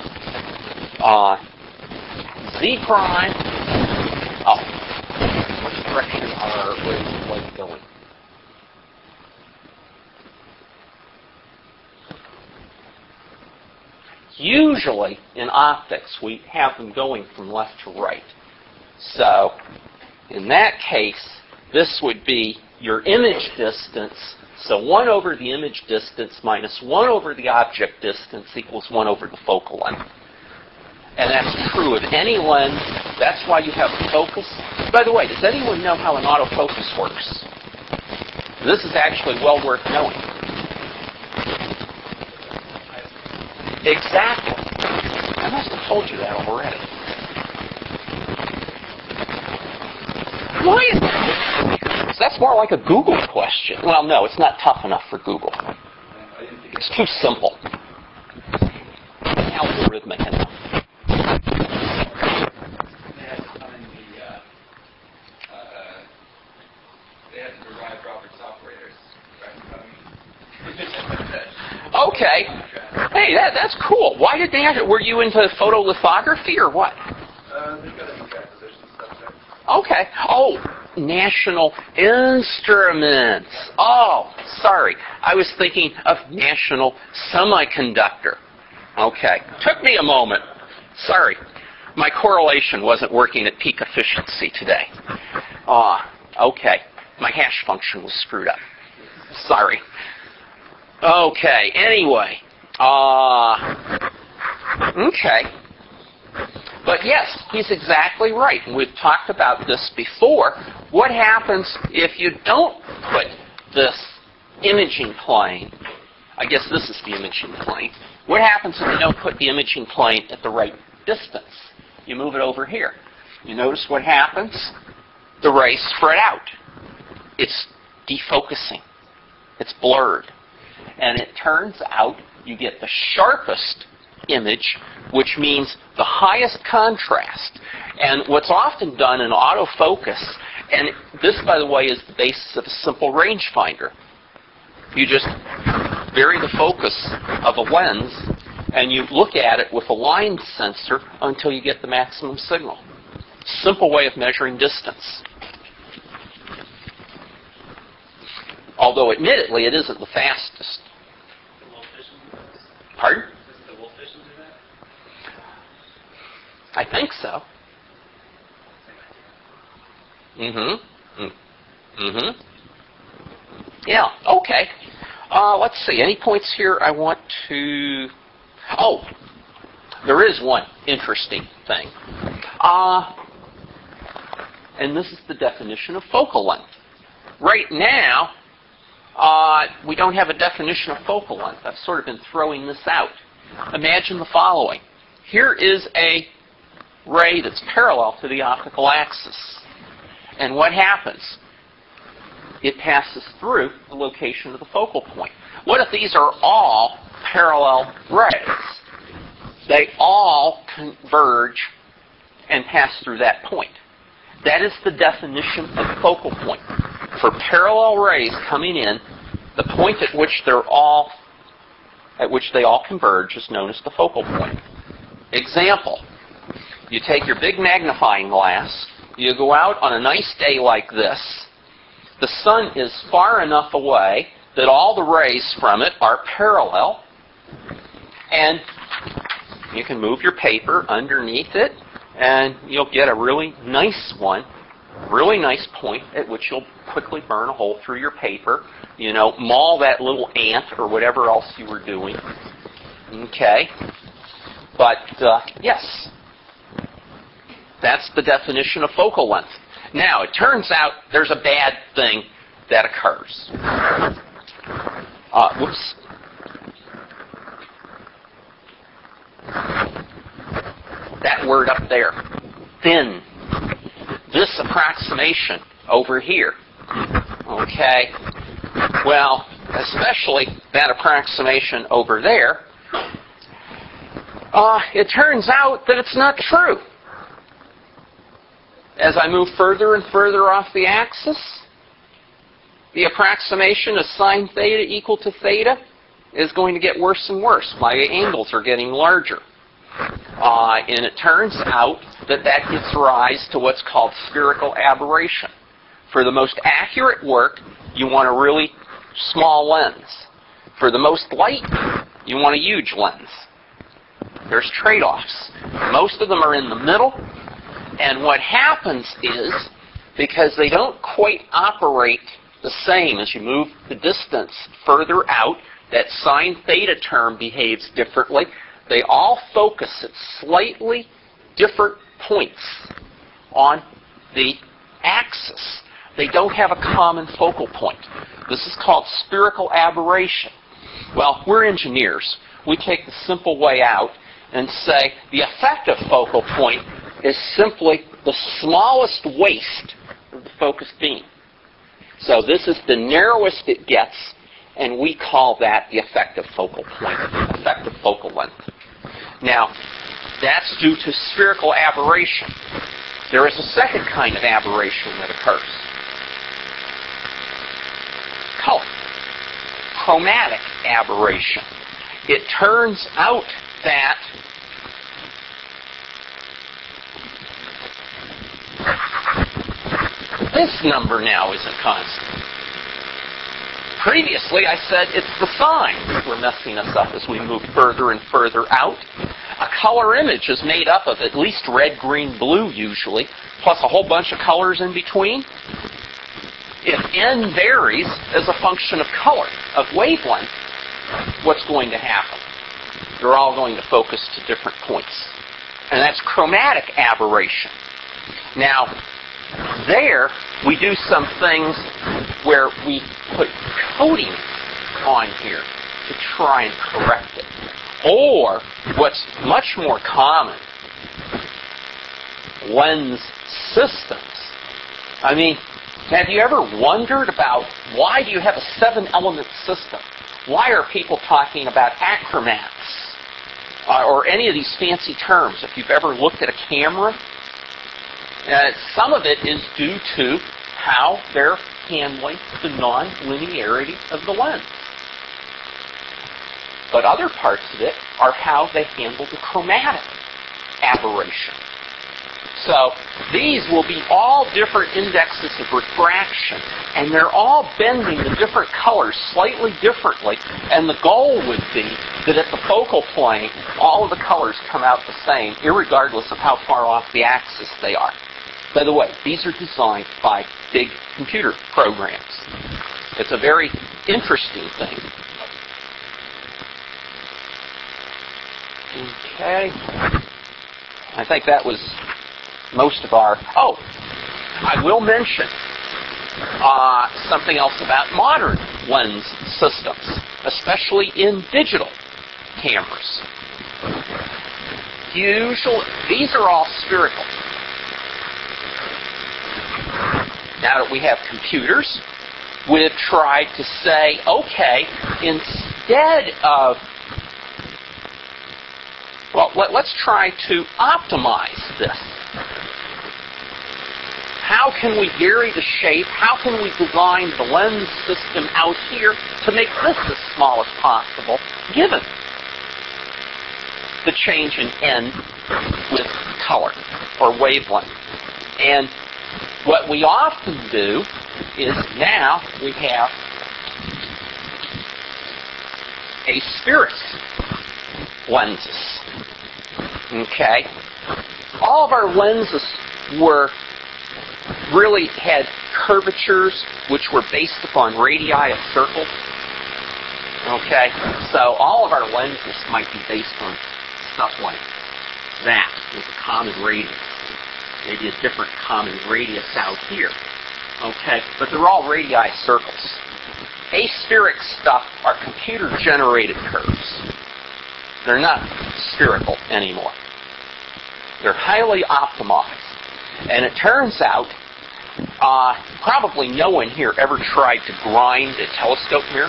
Z prime, which direction are rays of light going? Usually, in optics, we have them going from left to right. So, in that case, this would be your image distance. So 1 over the image distance minus 1 over the object distance equals 1 over the focal length. And that's true of any lens. That's why you have the focus. By the way, does anyone know how an autofocus works? This is actually well worth knowing. Exactly. I must have told you that already. Why is that? That's more like a Google question. Well, no, it's not tough enough for Google. It's too simple. Algorithmic enough. Okay. Hey, that's cool. Why did they have it? Were you into photolithography or what? Okay. Oh, National Instruments. Oh, sorry. I was thinking of National Semiconductor. Okay. Took me a moment. Sorry. My correlation wasn't working at peak efficiency today. Okay. My hash function was screwed up. Sorry. Okay, anyway. Okay. But yes, he's exactly right. And we've talked about this before. What happens if you don't put this imaging plane, I guess this is the imaging plane. What happens if you don't put the imaging plane at the right distance? You move it over here. You notice what happens? The rays spread out. It's defocusing. It's blurred. And it turns out you get the sharpest image, which means the highest contrast. And what's often done in autofocus, and this, by the way, is the basis of a simple rangefinder. You just vary the focus of a lens, and you look at it with a line sensor until you get the maximum signal. Simple way of measuring distance. Although, admittedly, it isn't the fastest. Pardon? Does the wolf vision do that? I think so. Yeah, okay. Let's see. Any points here I want to... Oh, there is one interesting thing. And this is the definition of focal length. Right now, we don't have a definition of focal length. I've sort of been throwing this out. Imagine the following. Here is a ray that's parallel to the optical axis. And what happens? It passes through the location of the focal point. What if these are all parallel rays? They all converge and pass through that point. That is the definition of focal point. For parallel rays coming in, the point at which they're all at which they all converge is known as the focal point. Example, you take your big magnifying glass, you go out on a nice day like this, the sun is far enough away that all the rays from it are parallel, and you can move your paper underneath it, and you'll get a really nice one, really nice point at which you'll quickly burn a hole through your paper, maul that little ant or whatever else you were doing. Okay? But, yes, that's the definition of focal length. Now, it turns out there's a bad thing that occurs. Whoops. That word up there, thin. This approximation over here. Okay? Well, especially that approximation over there, it turns out that it's not true. As I move further and further off the axis, the approximation of sine theta equal to theta is going to get worse and worse. My angles are getting larger. And it turns out that gives rise to what's called spherical aberration. For the most accurate work, you want a really small lens. For the most light, you want a huge lens. There's trade-offs. Most of them are in the middle. And what happens is, because they don't quite operate the same as you move the distance further out, that sine theta term behaves differently. They all focus at slightly different points on the axis. They don't have a common focal point. This is called spherical aberration. Well, we're engineers. We take the simple way out and say the effective focal point is simply the smallest waist of the focused beam. So this is the narrowest it gets, and we call that the effective focal point, effective focal length. Now, that's due to spherical aberration. There is a second kind of aberration that occurs. Color. Chromatic aberration. It turns out that this number now isn't constant. Previously, I said it's the signs that were messing us up as we move further and further out. A color image is made up of at least red, green, blue usually, plus a whole bunch of colors in between. If n varies as a function of color, of wavelength, what's going to happen? They're all going to focus to different points. And that's chromatic aberration. Now, there, we do some things where we put coating on here to try and correct it. Or, what's much more common, lens systems. I mean, have you ever wondered about why do you have a 7-element system? Why are people talking about achromats? Or any of these fancy terms. If you've ever looked at a camera, some of it is due to how they're handling the non-linearity of the lens. But other parts of it are how they handle the chromatic aberration. So these will be all different indexes of refraction, and they're all bending the different colors slightly differently, and the goal would be that at the focal plane, all of the colors come out the same, irregardless of how far off the axis they are. By the way, these are designed by big computer programs. It's a very interesting thing. Okay. I think that was most of our... Oh, I will mention something else about modern lens systems, especially in digital cameras. Usually, these are all spherical. Now that we have computers, we've tried to say, okay, instead of... Well, let's try to optimize this. how can we vary the shape? How can we design the lens system out here to make this as small as possible, given the change in N with color or wavelength? And what we often do is now we have aspheric lenses. Okay? All of our lenses really had curvatures which were based upon radii of circles. Okay? So all of our lenses might be based on stuff like that, with a common radius. Maybe a different common radius out here. Okay? But they're all radii circles. Aspheric stuff are computer-generated curves. They're not spherical anymore. They're highly optimized. And it turns out, probably no one here ever tried to grind a telescope mirror.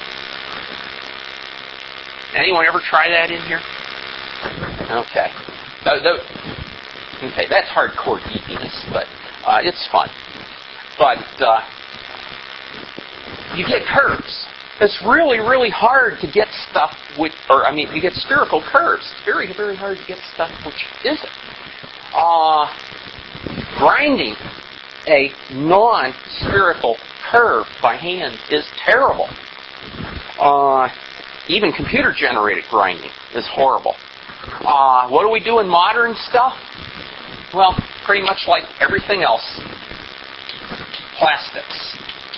Anyone ever try that in here? Okay. Okay, that's hardcore geekiness, but it's fun. But you get curves. It's really, really hard to get stuff you get spherical curves. It's very, very hard to get stuff which isn't. Grinding a non-spherical curve by hand is terrible. Even computer-generated grinding is horrible. What do we do in modern stuff? Well, pretty much like everything else. Plastics.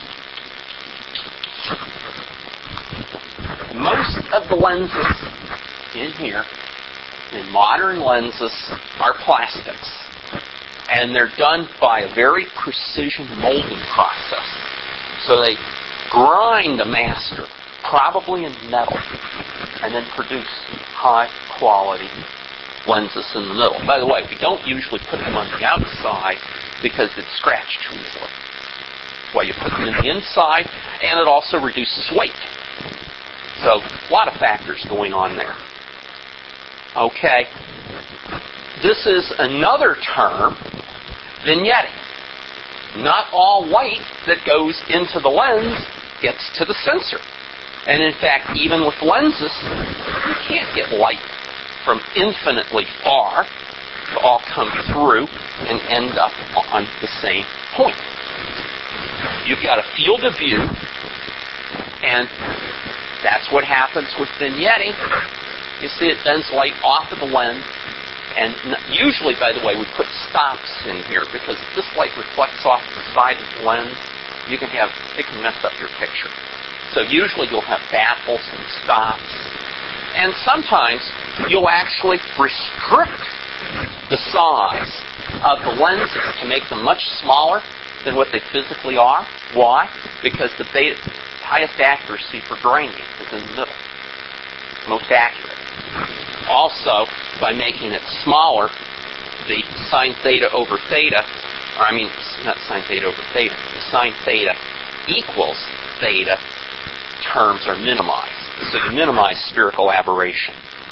Most of the lenses in here, in modern lenses, are plastics. And they're done by a very precision molding process. So they grind a master, probably in metal, and then produce high-quality lenses in the middle. By the way, we don't usually put them on the outside because it's scratch too easily. That's why you put them in the inside, and it also reduces weight. So, a lot of factors going on there. Okay. This is another term, vignetting. Not all light that goes into the lens gets to the sensor. And in fact, even with lenses, you can't get light from infinitely far to all come through and end up on the same point. You've got a field of view, and that's what happens with vignetting. You see it bends light off of the lens, and usually, by the way, we put stops in here because if this light reflects off the side of the lens, it can mess up your picture. So usually you'll have baffles and stops, and sometimes you'll actually restrict the size of the lenses to make them much smaller than what they physically are. Why? Because the highest accuracy for grinding is in the middle. It's most accurate. Also, by making it smaller, the sine theta over theta, not sine theta over theta, the sine theta equals theta terms are minimized. So you minimize spherical aberration.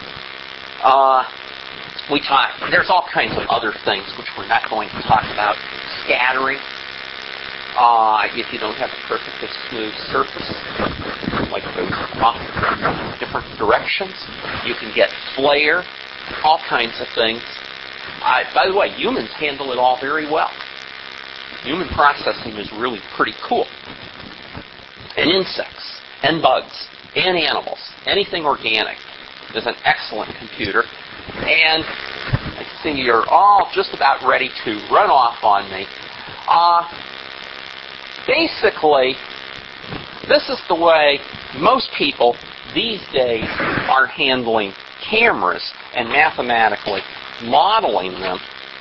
There's all kinds of other things which we're not going to talk about. Scattering. If you don't have a perfectly smooth surface, like goes off in different directions, you can get flare, all kinds of things. By the way, humans handle it all very well. Human processing is really pretty cool. And insects, and bugs, and animals, anything organic is an excellent computer. And I see you're all just about ready to run off on me. Basically, this is the way most people these days are handling cameras and mathematically modeling them.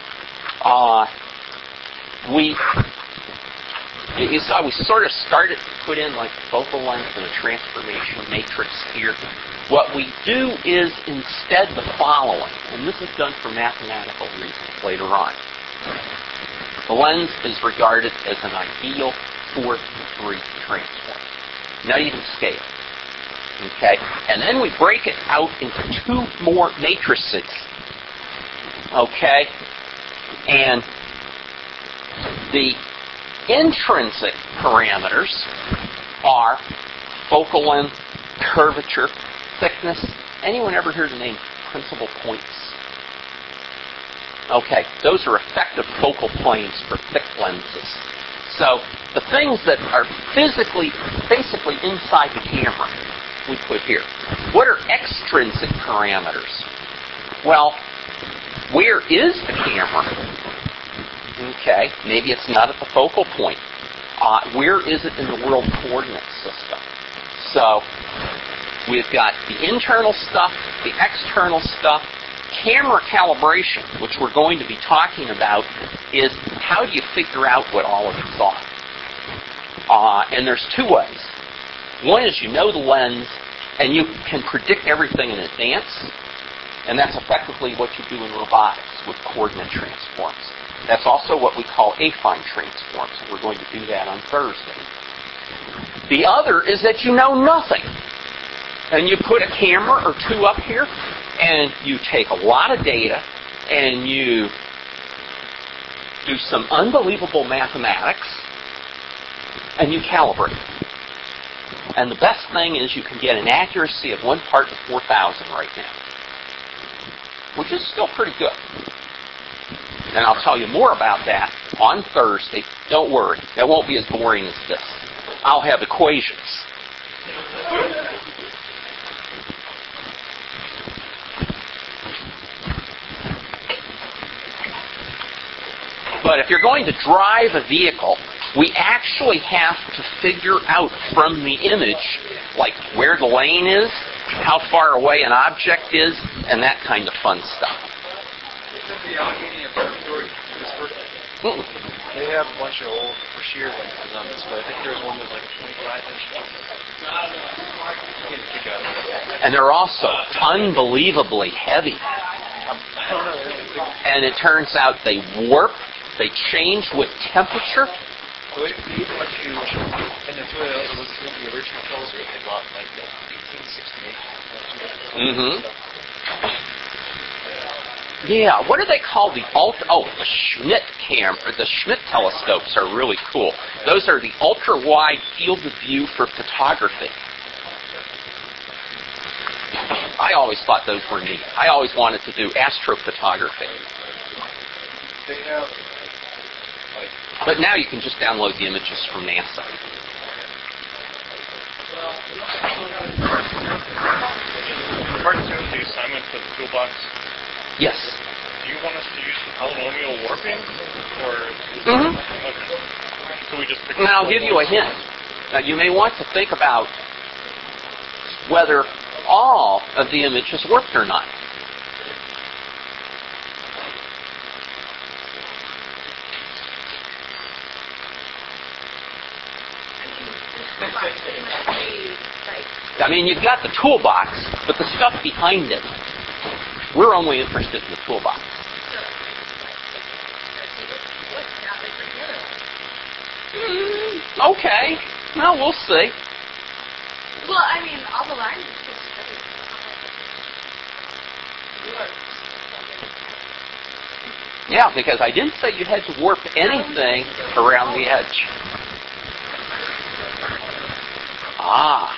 We sort of started to put in like focal length and a transformation matrix here. What we do is instead the following, and this is done for mathematical reasons later on. The lens is regarded as an ideal 4:3 transform. Now you can scale. Okay? And then we break it out into two more matrices. Okay? And The intrinsic parameters are focal length, curvature, thickness. Anyone ever hear the name principal points? Okay, those are effective focal planes for thick lenses. So the things that are physically, basically inside the camera, we put here. What are extrinsic parameters? Well, where is the camera? Okay, maybe it's not at the focal point. Where is it in the world coordinate system? So we've got the internal stuff, the external stuff. Camera calibration, which we're going to be talking about, is how do you figure out what all of it's on? And there's two ways. One is you know the lens, and you can predict everything in advance, and that's effectively what you do in robotics with coordinate transforms. That's also what we call affine transforms, and we're going to do that on Thursday. The other is that you know nothing, and you put a camera or two up here, and you take a lot of data, and you do some unbelievable mathematics, and you calibrate. And the best thing is you can get an accuracy of 1 part to 4,000 right now, which is still pretty good. And I'll tell you more about that on Thursday. Don't worry, that won't be as boring as this. I'll have equations. But if you're going to drive a vehicle, we actually have to figure out from the image, like where the lane is, how far away an object is, and that kind of fun stuff. They have a bunch of old shear lenses on this, but I think there's one that's like 25 inch. And they're also unbelievably heavy. And it turns out they warp, they change with temperature. So even like you, and it's really also was the original telescope they bought in like 1868. Yeah, what do they call the the Schmidt the Schmidt telescopes are really cool. Those are the ultra-wide field of view for photography. I always thought those were neat. I always wanted to do astrophotography. They have, but now you can just download the images from NASA. Part 2 of the assignment for the toolbox. Yes. Do you want us to use polynomial warping, or? Mm-hmm. Okay. So we just. And I'll give you a hint. Now, you may want to think about whether all of the images warped or not. I mean, you've got the toolbox, but the stuff behind it, we're only interested in the toolbox. Okay. Well, we'll see. Well, I mean, all the lines are just Yeah, because I didn't say you had to warp anything around the edge. Ah.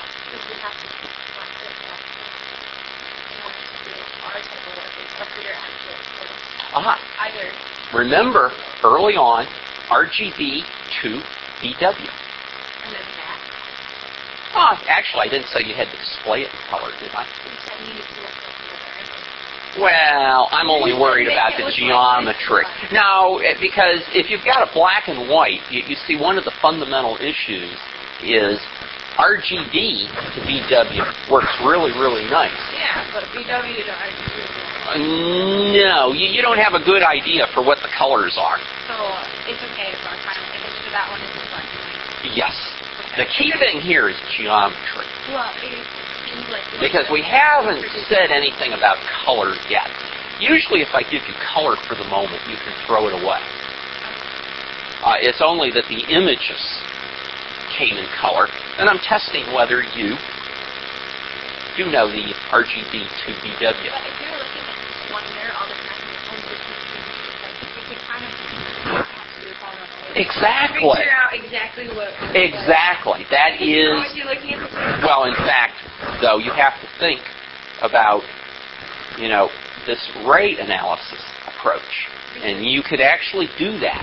Remember, early on, RGB to VW. Actually, I didn't say you had to display it in color, did I? Well, I'm only worried about the geometry. No, because if you've got a black and white, you see one of the fundamental issues is RGB to VW works really, really nice. Yeah, but VW to RGB. No, you don't have a good idea for what the colors are. So it's okay if our final image for that one is black and white. Yes. Okay. The key thing here is geometry. Well, because we haven't said anything about color yet. Usually if I give you color for the moment, you can throw it away. It's only that the images came in color, and I'm testing whether you do know the RGB to VW. But if you're looking at one there all the time, you could kind of have to do Exactly. Figure out exactly what. Exactly. That is. What you're looking at the Well, in fact, though, you have to think about, this rate analysis approach. And you could actually do that.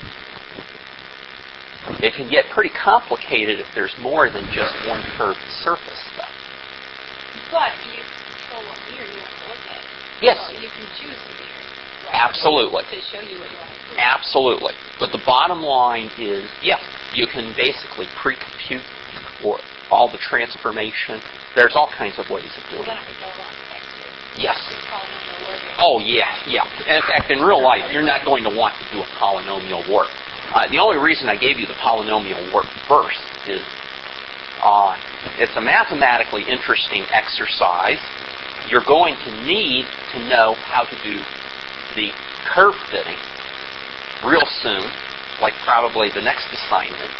It can get pretty complicated if there's more than just one curved surface, though. But you control what mirror you want to look at. Yes. So you can choose the mirror. Absolutely. To show you what you want to see. Absolutely. But the bottom line is, you can basically pre-compute or all the transformation. There's all kinds of ways of doing We're it. going to go along with that too. Yes. It's called linear order. Oh, yeah. And in fact, in real life, you're not going to want to do a polynomial work. The only reason I gave you the polynomial work first is it's a mathematically interesting exercise. You're going to need to know how to do the curve fitting real soon, like probably the next assignment.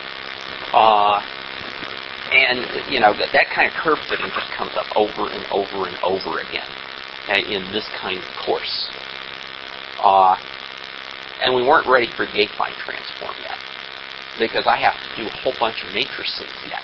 And, that kind of curve fitting just comes up over and over and over again in this kind of course. And we weren't ready for the affine transform yet, because I have to do a whole bunch of matrices yet.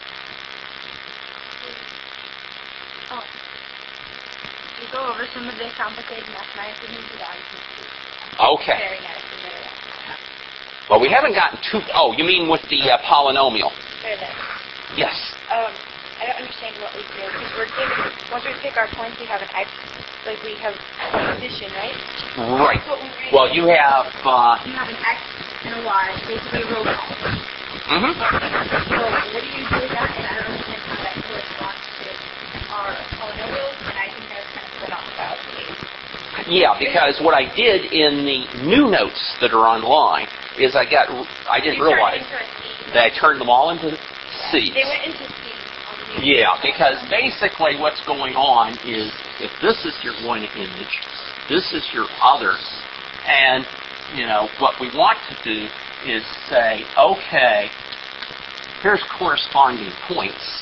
Oh. You go over some of the complicated mathematical methodologies. Okay. Very nice and very nice. Well, we haven't gotten too... Oh, you mean with the polynomial? Very nice. Yes. I don't understand what we do, because we're given, once we pick our points, we have an x, like we have a position, right? Right. That's what we read. Well, you have... You have an x and a y, basically a row column. Mhm. So what do you do with that? And I don't understand how that corresponds to our polynomials, and I think that's kind of put on about the Yeah, because what I did in the new notes that are online is I didn't realize that I turned them all into C's. They went into C. Yeah, because basically what's going on is if this is your one image, this is your other, and, what we want to do is say, okay, here's corresponding points.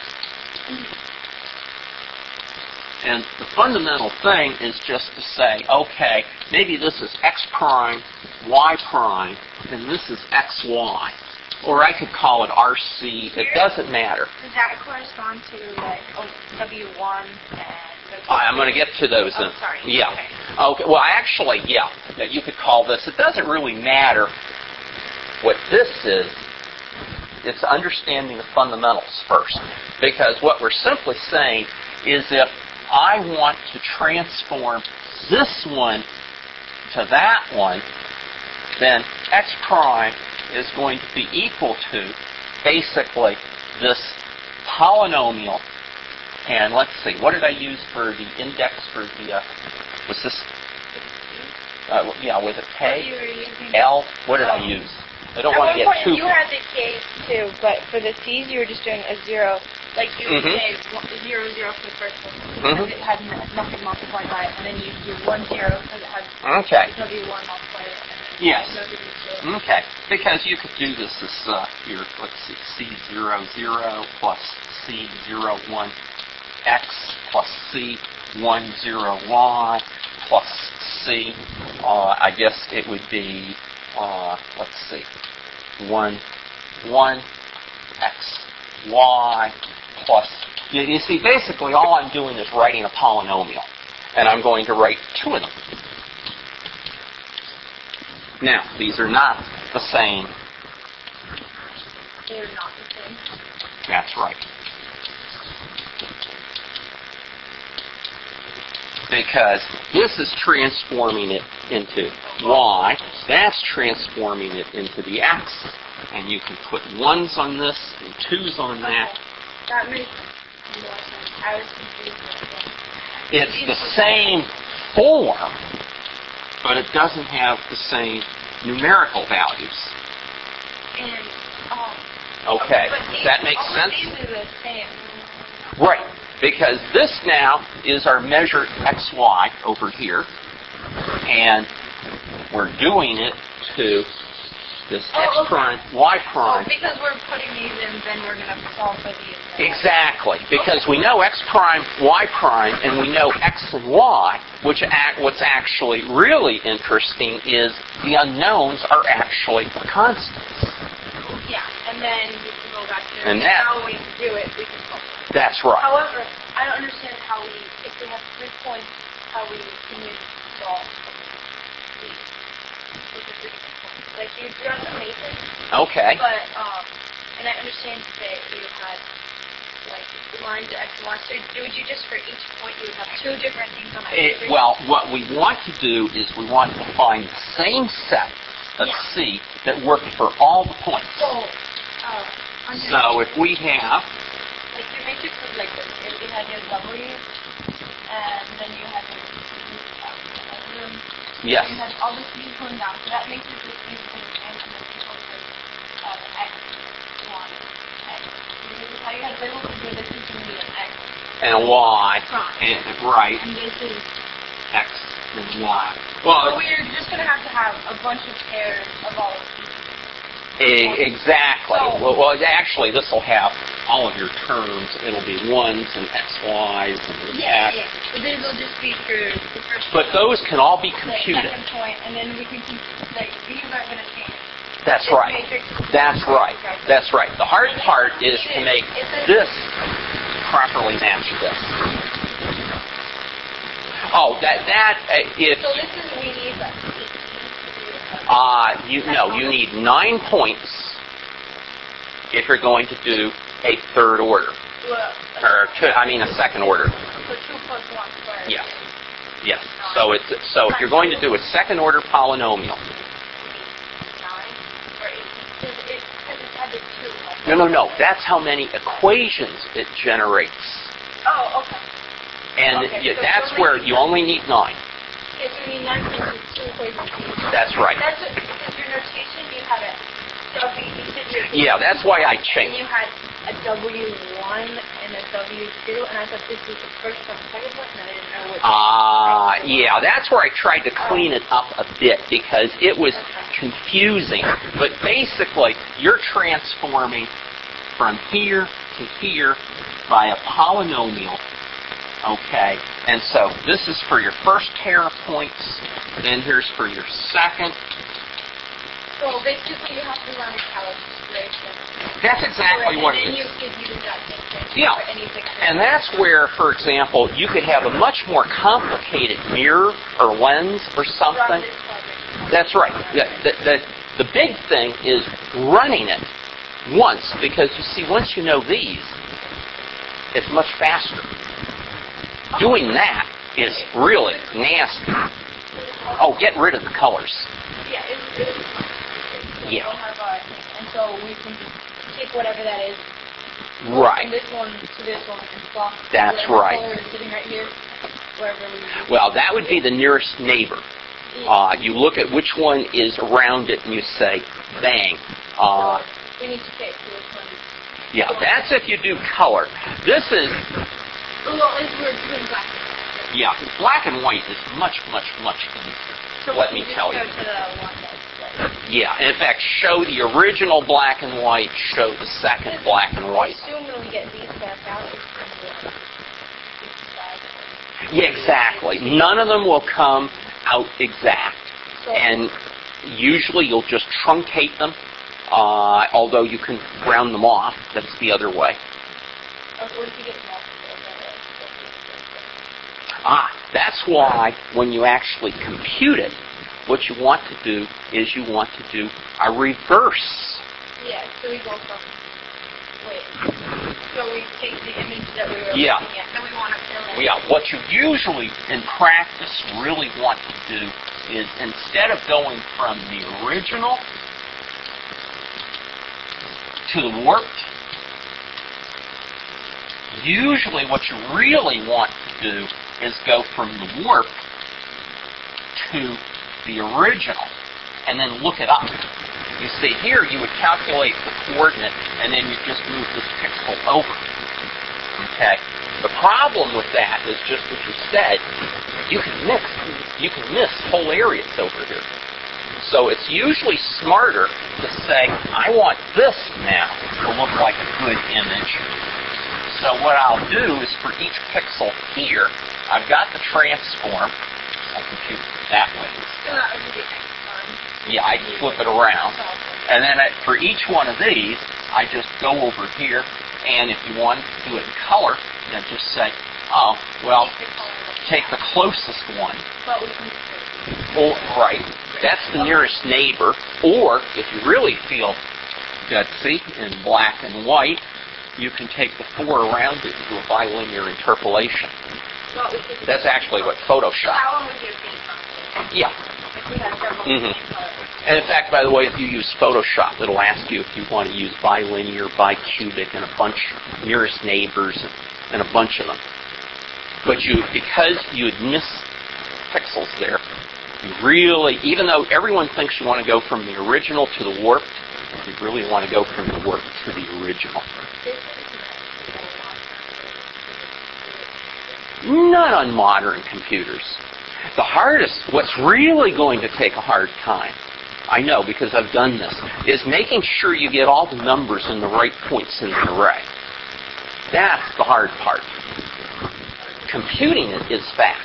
And the fundamental thing is just to say, okay, maybe this is x prime, y prime, and this is xy. Or I could call it RC. It doesn't matter. Does that correspond to, like, W1 and... I'm going to get to those. Oh, sorry. Yeah. Okay. Okay. Well, actually, yeah, you could call this. It doesn't really matter what this is. It's understanding the fundamentals first. Because what we're simply saying is if I want to transform this one to that one, then x prime is going to be equal to basically this polynomial. And let's see, what did I use for the index for the, was this, was it K? L? What did I use? I don't want to get too... You had the K's too, but for the C's you were just doing a 0. Like you would say 0, 0 for the first one, because it had nothing multiplied by it, and then you do 1, 0 because it has W1 multiplied by it. Yes. Okay. Because you could do this as here, let's see, C0, 0 plus C0, 1 X plus C1, 0 Y plus C. I guess it would be, let's see, 1, 1 X Y plus... You see, basically all I'm doing is writing a polynomial. And I'm going to write two of them. Now, these are not the same. They're not the same. That's right. Because this is transforming it into y, that's transforming it into the x. And you can put 1s on this and 2s on that. That makes more sense. I was confused with that. It's the same form, but it doesn't have the same numerical values. And, Okay, but does that make sense? These are the same. Right, because this now is our measured xy over here, and we're doing it to this x prime, y So prime. because we're putting these in, then we're going to solve for these. Exactly, because we know x prime, y prime, and we know x and y, what's actually really interesting is the unknowns are actually constants. Yeah, and then we can go back to And that- how we do it. We can solve it. That's right. However, I don't understand how we, if we have 3 points, how we can use solve these. With the 3 points. Like you've done amazing, Okay. but and I understand that you had like lines x and y. So would you just for each point you would have 2 different things on that? screen? Well, what we want to do is we want to find the same set of Yeah. C that work for all the points. So, on your So if we have, like your matrix was like this. You had your W, and then you had your room. yes, You had all the C's going down. So that makes it this C's going to change and then people say X, Y, X. This is how you have labels for this is going to be an X. and a Y, Prime. and right, And this is. X and Y. So Well, we're just going to have a bunch of pairs of all of these. exactly. So- Well, actually, this will have all of your terms. It'll be 1s and XYs and Yeah, X. yeah. So these will just be for the first But those can all be the computed. second point, and then we can keep, like, these aren't going to change. That's This right. matrix is That's right. That's right. The hard part is to make this properly match this. Oh, if So this is, we need that. you need 9 points if you're going to do a third order, or a second order. So 2 plus 1 squared. Yes. Yes. So if you're going to do a second order polynomial. 9 or 8. Because it had the 2. No. That's how many equations it generates, Oh, okay. and Okay, so that's only- where you only need 9. Okay, so we need 9 points with 2 equations. That's right. That's what, because your notation, you had a W, you did your... Yeah, that's why I And changed. you had a W1 and a W2, and I thought this was the first one, second one, and I didn't know what... Yeah, that's where I tried to clean it up a bit because it was confusing. But basically, you're transforming from here to here by a polynomial. Okay, and so this is for your first pair of points, then here's for your second. So basically, you have to run a calibration. That's exactly what it And then is. you could use that same thing Yeah. for any picture. And that's where, for example, you could have a much more complicated mirror or lens or Run something. this calibration. That's right. The big thing is running it once, because you see, once you know these, it's much faster. Doing that is really nasty. Oh, get rid of the colors. Yeah, it's really fun. Yeah. We'll have our thing. And so we can take whatever that is, from Right. this one to this one, and swap That's whatever right. color is sitting right here, wherever we use. Well, that would be the nearest neighbor. You look at which one is around it and you say, bang. So we need to pick which one. Yeah, that's if you do color. This is, Well, if we're doing black and white. yeah, black and white is much, much, much easier. So Let we me just tell go you. to the one that's like, Yeah, in fact, show the original black and white, show the second black and white. I assume when we get these back out, it's going to be 55. Yeah, exactly. None of them will come out exact. So, And usually you'll just truncate them, although you can round them off. That's the other way. what if you get multiple? That's why when you actually compute it, what you want to do is you want to do a reverse. Yeah, so we go from, so we take the image that we were Yeah. looking at, and we want to fill in. Yeah, what you usually in practice really want to do is instead of going from the original to the warped, usually what you really want to do is go from the warped to the original and then look it up. You see here you would calculate the coordinate and then you just move this pixel over. Okay? The problem with that is just what you said, you can miss whole areas over here. So it's usually smarter to say, I want this now to look like a good image. So what I'll do is for each pixel here, I've got the transform. I'll compute that way. Yeah, I flip it around. And then for each one of these, I just go over here, and if you want to do it in color, then just say, oh, well, take the closest one. Oh, right. That's the nearest neighbor. Or, if you really feel gutsy in black and white, you can take the 4 around it and do a bilinear interpolation. That's actually what Photoshop. Yeah. And in fact, by the way, if you use Photoshop, it'll ask you if you want to use bilinear, bicubic, and a bunch nearest neighbors and a bunch of them. But because you'd miss pixels there, you really, even though everyone thinks you want to go from the original to the warped, you really want to go from the warped to the original. Not on modern computers. The hardest, what's really going to take a hard time, I know because I've done this, is making sure you get all the numbers in the right points in the array. That's the hard part. Computing it is fast.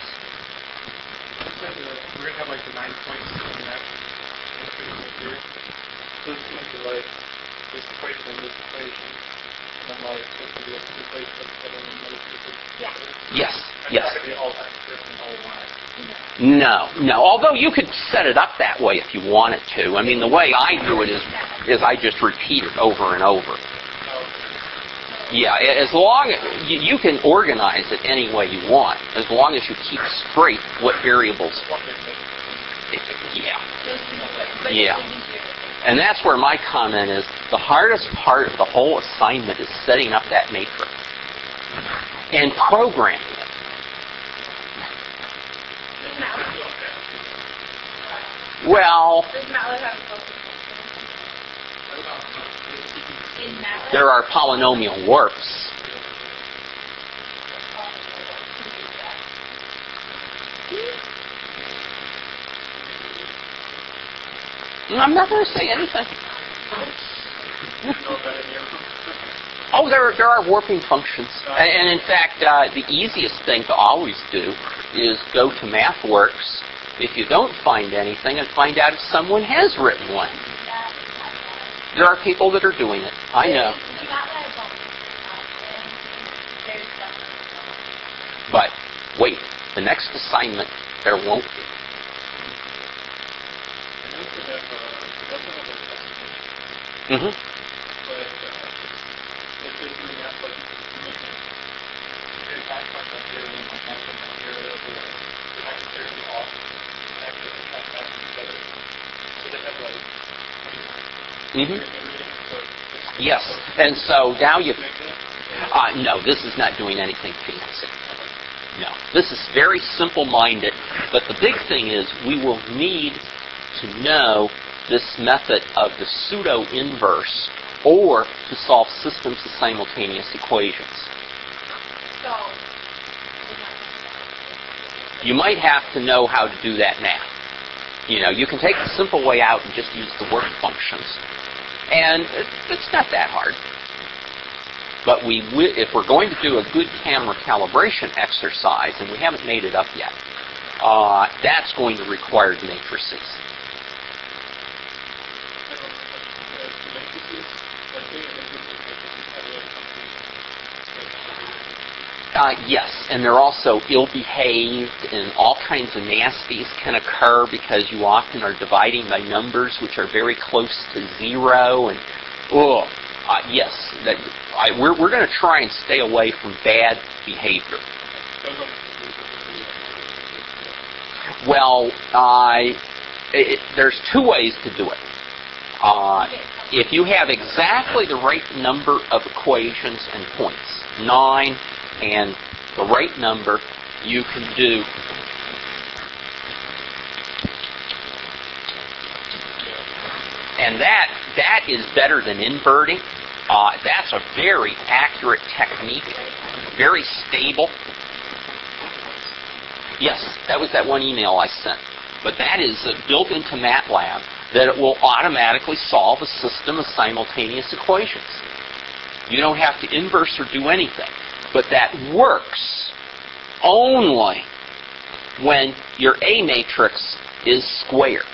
We're going to have like the 9 points in that here. So it's going to be like this equation and this equation. And then like this will be a equation and then another equation. Yes, And yes. it's going to be all x and all y. No. Although you could set it up that way if you wanted to. I mean, the way I do it is I just repeat it over and over. Yeah, as long as you can organize it any way you want, as long as you keep straight what variables. Yeah. And that's where my comment is. The hardest part of the whole assignment is setting up that matrix and programming it. Well, there are polynomial warps. I'm not going to say anything. Oh, there are warping functions. And in fact, the easiest thing to always do is go to MathWorks if you don't find anything and find out if someone has written one. There are people that are doing it. I know. But wait, the next assignment, there won't be. Mm-hmm. Mm-hmm. Yes, and so now you... no, this is not doing anything fancy. No, this is very simple-minded, but the big thing is we will need to know this method of the pseudo-inverse or to solve systems of simultaneous equations. You might have to know how to do that math. You know, you can take the simple way out and just use the work functions. And it's not that hard. But if we're going to do a good camera calibration exercise, and we haven't made it up yet, that's going to require matrices. Yes, and they're also ill-behaved, and all kinds of nasties can occur because you often are dividing by numbers which are very close to 0. And yes, we're going to try and stay away from bad behavior. Well, there's 2 ways to do it. If you have exactly the right number of equations and points, 9 and the right number, you can do and that is better than inverting. That's a very accurate technique, very stable. Yes, that was that one email I sent. But that is built into MATLAB, that it will automatically solve a system of simultaneous equations. You don't have to inverse or do anything. But that works only when your A matrix is square.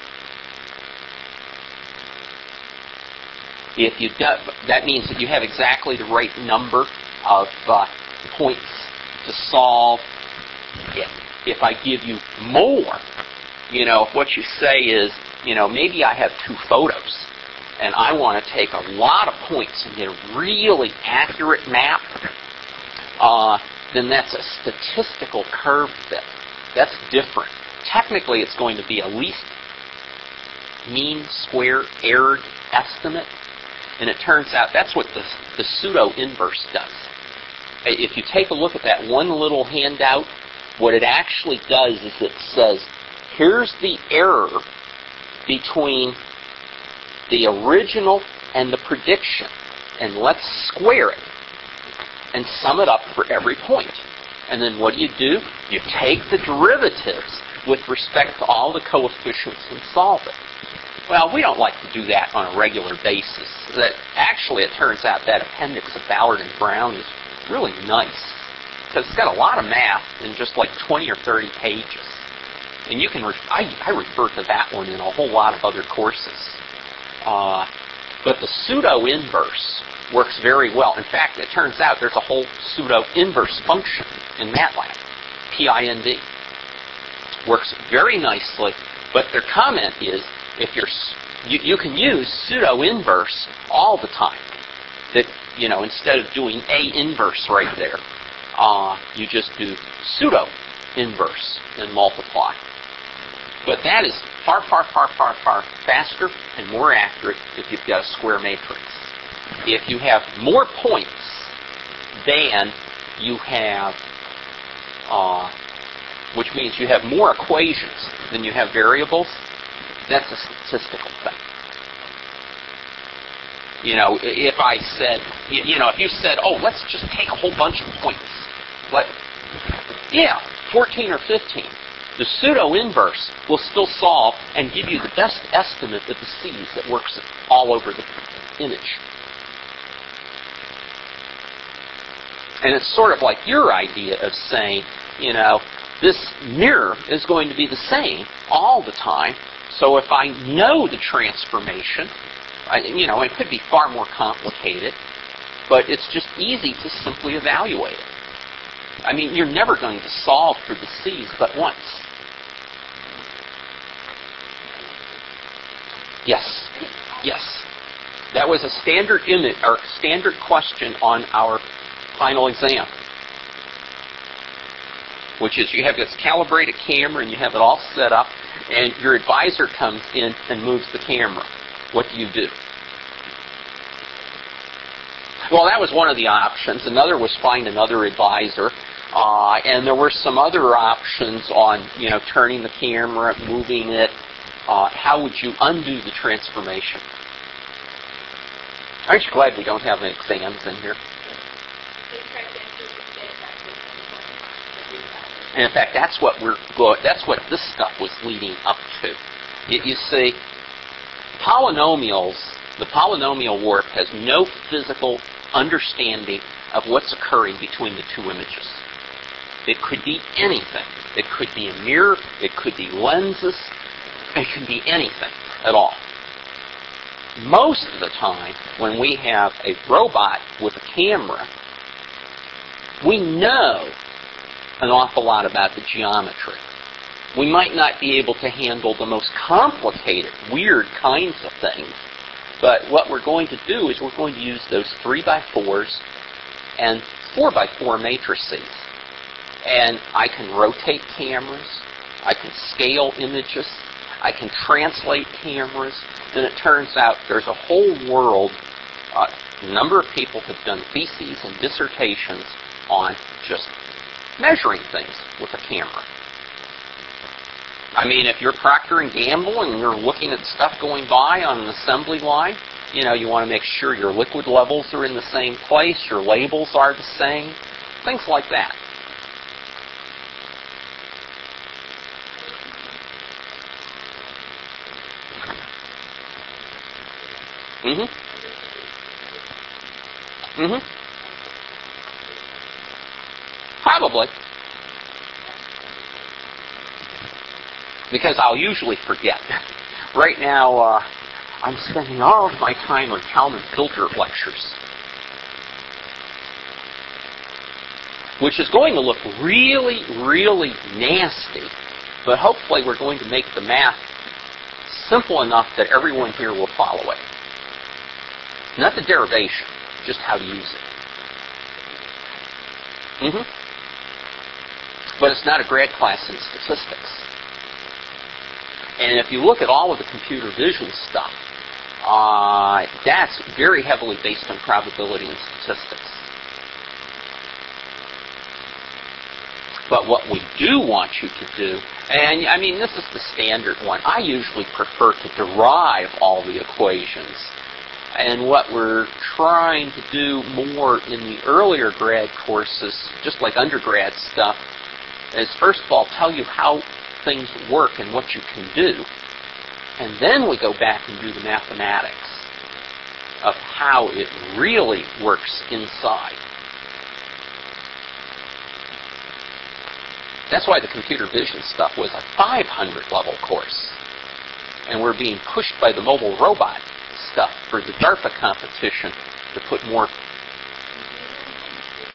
That means that you have exactly the right number of points to solve. If I give you more, if what you say is, maybe I have 2 photos, and I want to take a lot of points and get a really accurate map, then that's a statistical curve fit. That's different. Technically, it's going to be a least mean square error estimate, and it turns out that's what the pseudo-inverse does. If you take a look at that one little handout, what it actually does is it says, here's the error between the original and the prediction, and let's square it and sum it up for every point. And then what do? You take the derivatives with respect to all the coefficients and solve it. Well, we don't like to do that on a regular basis. Actually, it turns out that appendix of Ballard and Brown is really nice, because it's got a lot of math in just like 20 or 30 pages. And you can, I refer to that one in a whole lot of other courses. But the pseudo-inverse works very well. In fact, it turns out there's a whole pseudo-inverse function in MATLAB, PIND. Works very nicely, but their comment is, you can use pseudo-inverse all the time. That, instead of doing A inverse right there, you just do pseudo-inverse and multiply. But that is far, far, far, far, far faster and more accurate if you've got a square matrix. If you have more points than you have, which means you have more equations than you have variables, that's a statistical thing. If I said, if you said, oh, let's just take a whole bunch of points. 14 or 15. The pseudo-inverse will still solve and give you the best estimate of the C's that works all over the image. And it's sort of like your idea of saying, this mirror is going to be the same all the time. So if I know the transformation, it could be far more complicated, but it's just easy to simply evaluate it. I mean, you're never going to solve for the C's but once. Yes. Yes. That was a standard image or standard question on our final exam. Which is, you have this calibrated camera and you have it all set up, and your advisor comes in and moves the camera. What do? Well, that was one of the options. Another was find another advisor. And there were some other options on, turning the camera, moving it. How would you undo the transformation? Aren't you glad we don't have any exams in here? And in fact, that's what this stuff was leading up to. You see, the polynomial warp has no physical understanding of what's occurring between the two images. It could be anything. It could be a mirror. It could be lenses. It could be anything at all. Most of the time, when we have a robot with a camera, we know an awful lot about the geometry. We might not be able to handle the most complicated, weird kinds of things, but what we're going to do is we're going to use those 3x4s and 4x4 matrices. And I can rotate cameras, I can scale images, I can translate cameras, and it turns out there's a whole world. A number of people have done theses and dissertations on just measuring things with a camera. I mean, if you're Procter & Gamble and you're looking at stuff going by on an assembly line, you want to make sure your liquid levels are in the same place, your labels are the same, things like that. Mm-hmm. Mm-hmm. Probably. Because I'll usually forget. Right now, I'm spending all of my time on Kalman filter lectures, which is going to look really, really nasty, but hopefully we're going to make the math simple enough that everyone here will follow it. Not the derivation, just how to use it. Mm-hmm. But it's not a grad class in statistics. And if you look at all of the computer vision stuff, that's very heavily based on probability and statistics. But what we do want you to do, and I mean this is the standard one, I usually prefer to derive all the equations. And what we're trying to do more in the earlier grad courses, just like undergrad stuff, is first of all tell you how things work and what you can do. And then we go back and do the mathematics of how it really works inside. That's why the computer vision stuff was a 500 level course. And we're being pushed by the mobile robot stuff for the DARPA competition to put more